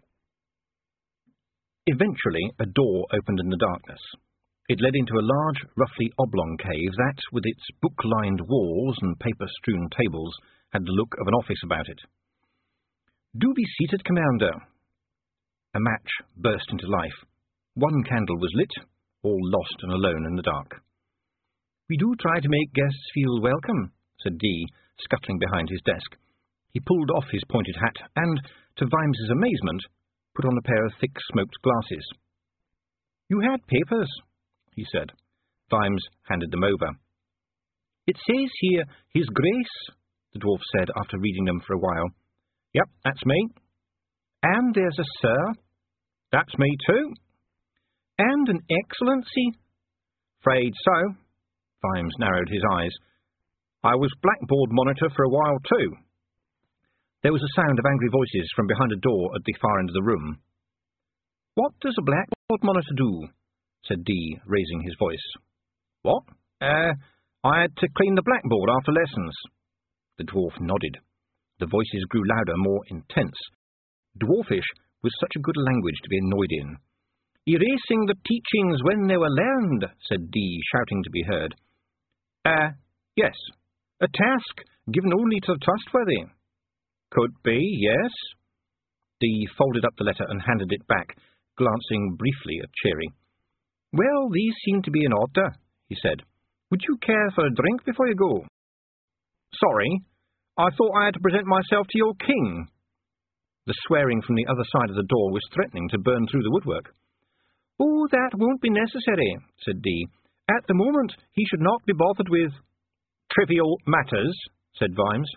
Eventually, a door opened in the darkness. It led into a large, roughly oblong cave that, with its book-lined walls and paper-strewn tables, had the look of an office about it. "Do be seated, Commander." A match burst into life. One candle was lit, all lost and alone in the dark. "We do try to make guests feel welcome," said Dee, scuttling behind his desk. He pulled off his pointed hat and, to Vimes's amazement, put on a pair of thick smoked glasses. "You had papers," he said. Vimes handed them over. "It says here, His Grace," the dwarf said after reading them for a while. "Yep, that's me." "And there's a Sir." "That's me too." "And an Excellency." "'Fraid so." Vimes narrowed his eyes. "I was blackboard monitor for a while too." There was a sound of angry voices from behind a door at the far end of the room. "What does a blackboard monitor do?" said Dee, raising his voice. "What? Uh, I had to clean the blackboard after lessons." The dwarf nodded. The voices grew louder, more intense. Dwarfish was such a good language to be annoyed in. "Erasing the teachings when they were learned," said Dee, shouting to be heard. Uh, yes. A task given only to the trustworthy." "Could be, yes." Dee folded up the letter and handed it back, glancing briefly at Cherry. "Well, these seem to be in order," he said. "Would you care for a drink before you go?" "Sorry, I thought I had to present myself to your king." The swearing from the other side of the door was threatening to burn through the woodwork. "Oh, that won't be necessary," said Dee. "At the moment, he should not be bothered with..." "Trivial matters," said Vimes.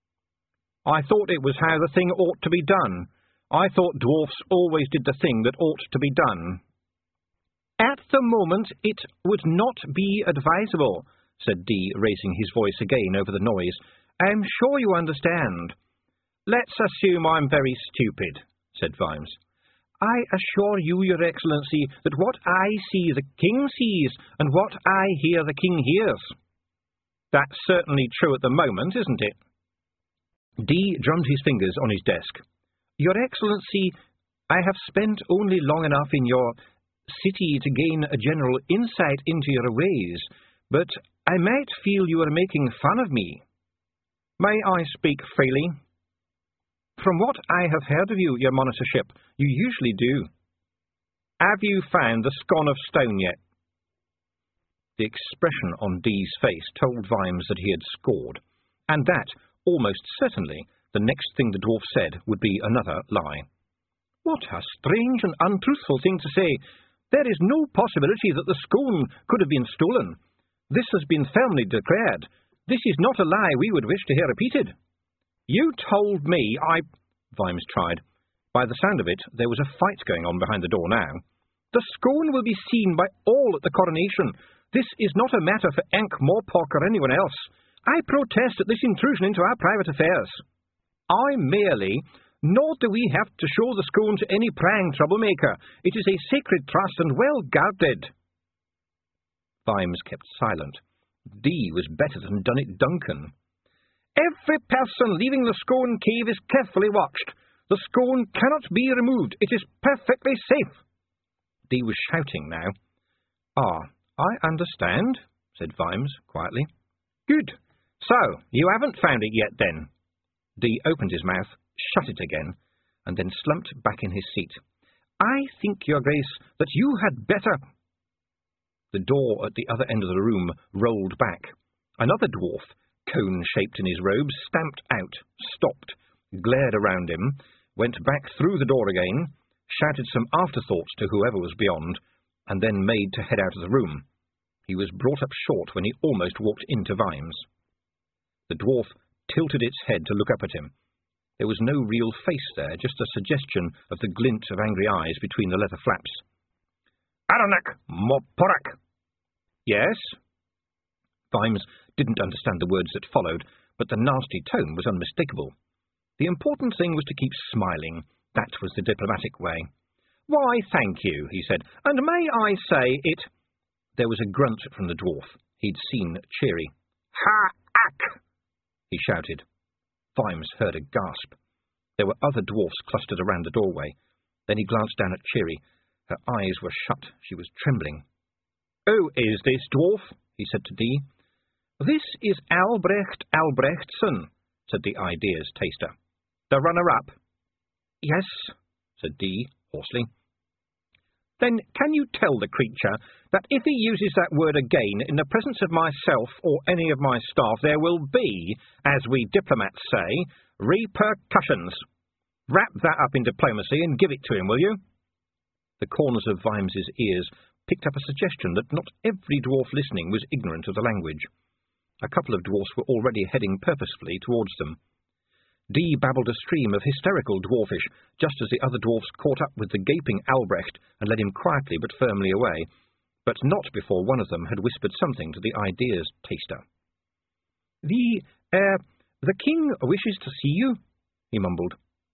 "I thought it was how the thing ought to be done. I thought dwarfs always did the thing that ought to be done." "At the moment, it would not be advisable," said Dee, raising his voice again over the noise. "I'm sure you understand." "Let's assume I'm very stupid," said Vimes. "I assure you, Your Excellency, that what I see the king sees, and what I hear the king hears." "That's certainly true at the moment, isn't it?" Dee drummed his fingers on his desk. "Your Excellency, I have spent only long enough in your city to gain a general insight into your ways, but I might feel you are making fun of me." "May I speak freely?" "From what I have heard of you, your monitorship, you usually do." "Have you found the scone of stone yet?" The expression on Dee's face told Vimes that he had scored, and that, almost certainly, the next thing the dwarf said would be another lie. "What a strange and untruthful thing to say! There is no possibility that the scone could have been stolen. This has been firmly declared. This is not a lie we would wish to hear repeated." "You told me I—" Vimes tried. By the sound of it, there was a fight going on behind the door now. "The scone will be seen by all at the coronation. This is not a matter for Ankh-Morpork or anyone else. I protest at this intrusion into our private affairs. I merely... Nor do we have to show the scone to any prying troublemaker. It is a sacred trust and well guarded." Vimes kept silent. Dee was better than Dunnett Duncan. "Every person leaving the Scone Cave is carefully watched. The scone cannot be removed. It is perfectly safe." Dee was shouting now. "Ah, I understand," said Vimes quietly. "Good. So, you haven't found it yet, then?" Dee opened his mouth, shut it again, and then slumped back in his seat. "I think, Your Grace, that you had better—" The door at the other end of the room rolled back. Another dwarf, cone-shaped in his robes, stamped out, stopped, glared around him, went back through the door again, shouted some afterthoughts to whoever was beyond, and then made to head out of the room. He was brought up short when he almost walked into Vimes. The dwarf tilted its head to look up at him. There was no real face there, just a suggestion of the glint of angry eyes between the leather flaps. "Aranach-Morpork." "Yes?" Vimes didn't understand the words that followed, but the nasty tone was unmistakable. The important thing was to keep smiling. That was the diplomatic way. "Why, thank you," he said, "and may I say it—" There was a grunt from the dwarf. He'd seen Cheery. "Ha-ack!" he shouted. Vimes heard a gasp. There were other dwarfs clustered around the doorway. Then he glanced down at Cheery. Her eyes were shut. She was trembling. "Who is this dwarf?" he said to Dee. "This is Albrecht Albrechtsson," said the ideas taster. "The runner-up?" "Yes," said Dee hoarsely. "Then can you tell the creature that if he uses that word again in the presence of myself or any of my staff, there will be, as we diplomats say, repercussions? Wrap that up in diplomacy and give it to him, will you?" The corners of Vimes's ears picked up a suggestion that not every dwarf listening was ignorant of the language. A couple of dwarfs were already heading purposefully towards them. Dee babbled a stream of hysterical dwarfish, just as the other dwarfs caught up with the gaping Albrecht and led him quietly but firmly away, but not before one of them had whispered something to the ideas taster. The, er, the king wishes to see you," he mumbled.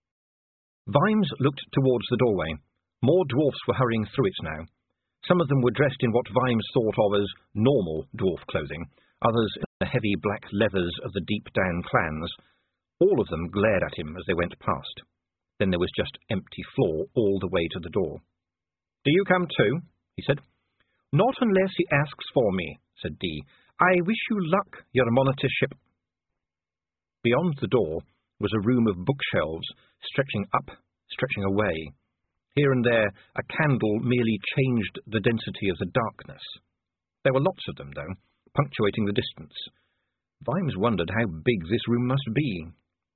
Vimes looked towards the doorway. More dwarfs were hurrying through it now. Some of them were dressed in what Vimes thought of as normal dwarf clothing, others in the heavy black leathers of the deep-down clans. All of them glared at him as they went past. Then there was just empty floor all the way to the door. "Do you come too?" he said. "Not unless he asks for me," said Dee. "I wish you luck, your monitorship." Beyond the door was a room of bookshelves, stretching up, stretching away. Here and there a candle merely changed the density of the darkness. There were lots of them, though, punctuating the distance. Vimes wondered how big this room must be.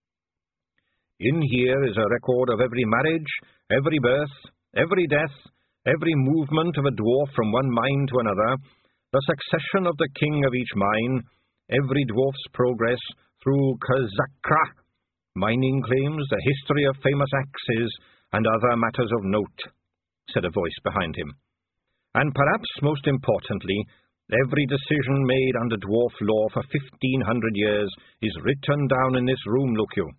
"In here is a record of every marriage, every birth, every death, every movement of a dwarf from one mine to another, the succession of the king of each mine, every dwarf's progress through Kazakra, mining claims, the history of famous axes, and other matters of note," said a voice behind him. "And perhaps most importantly, every decision made under dwarf law for fifteen hundred years is written down in this room, look you.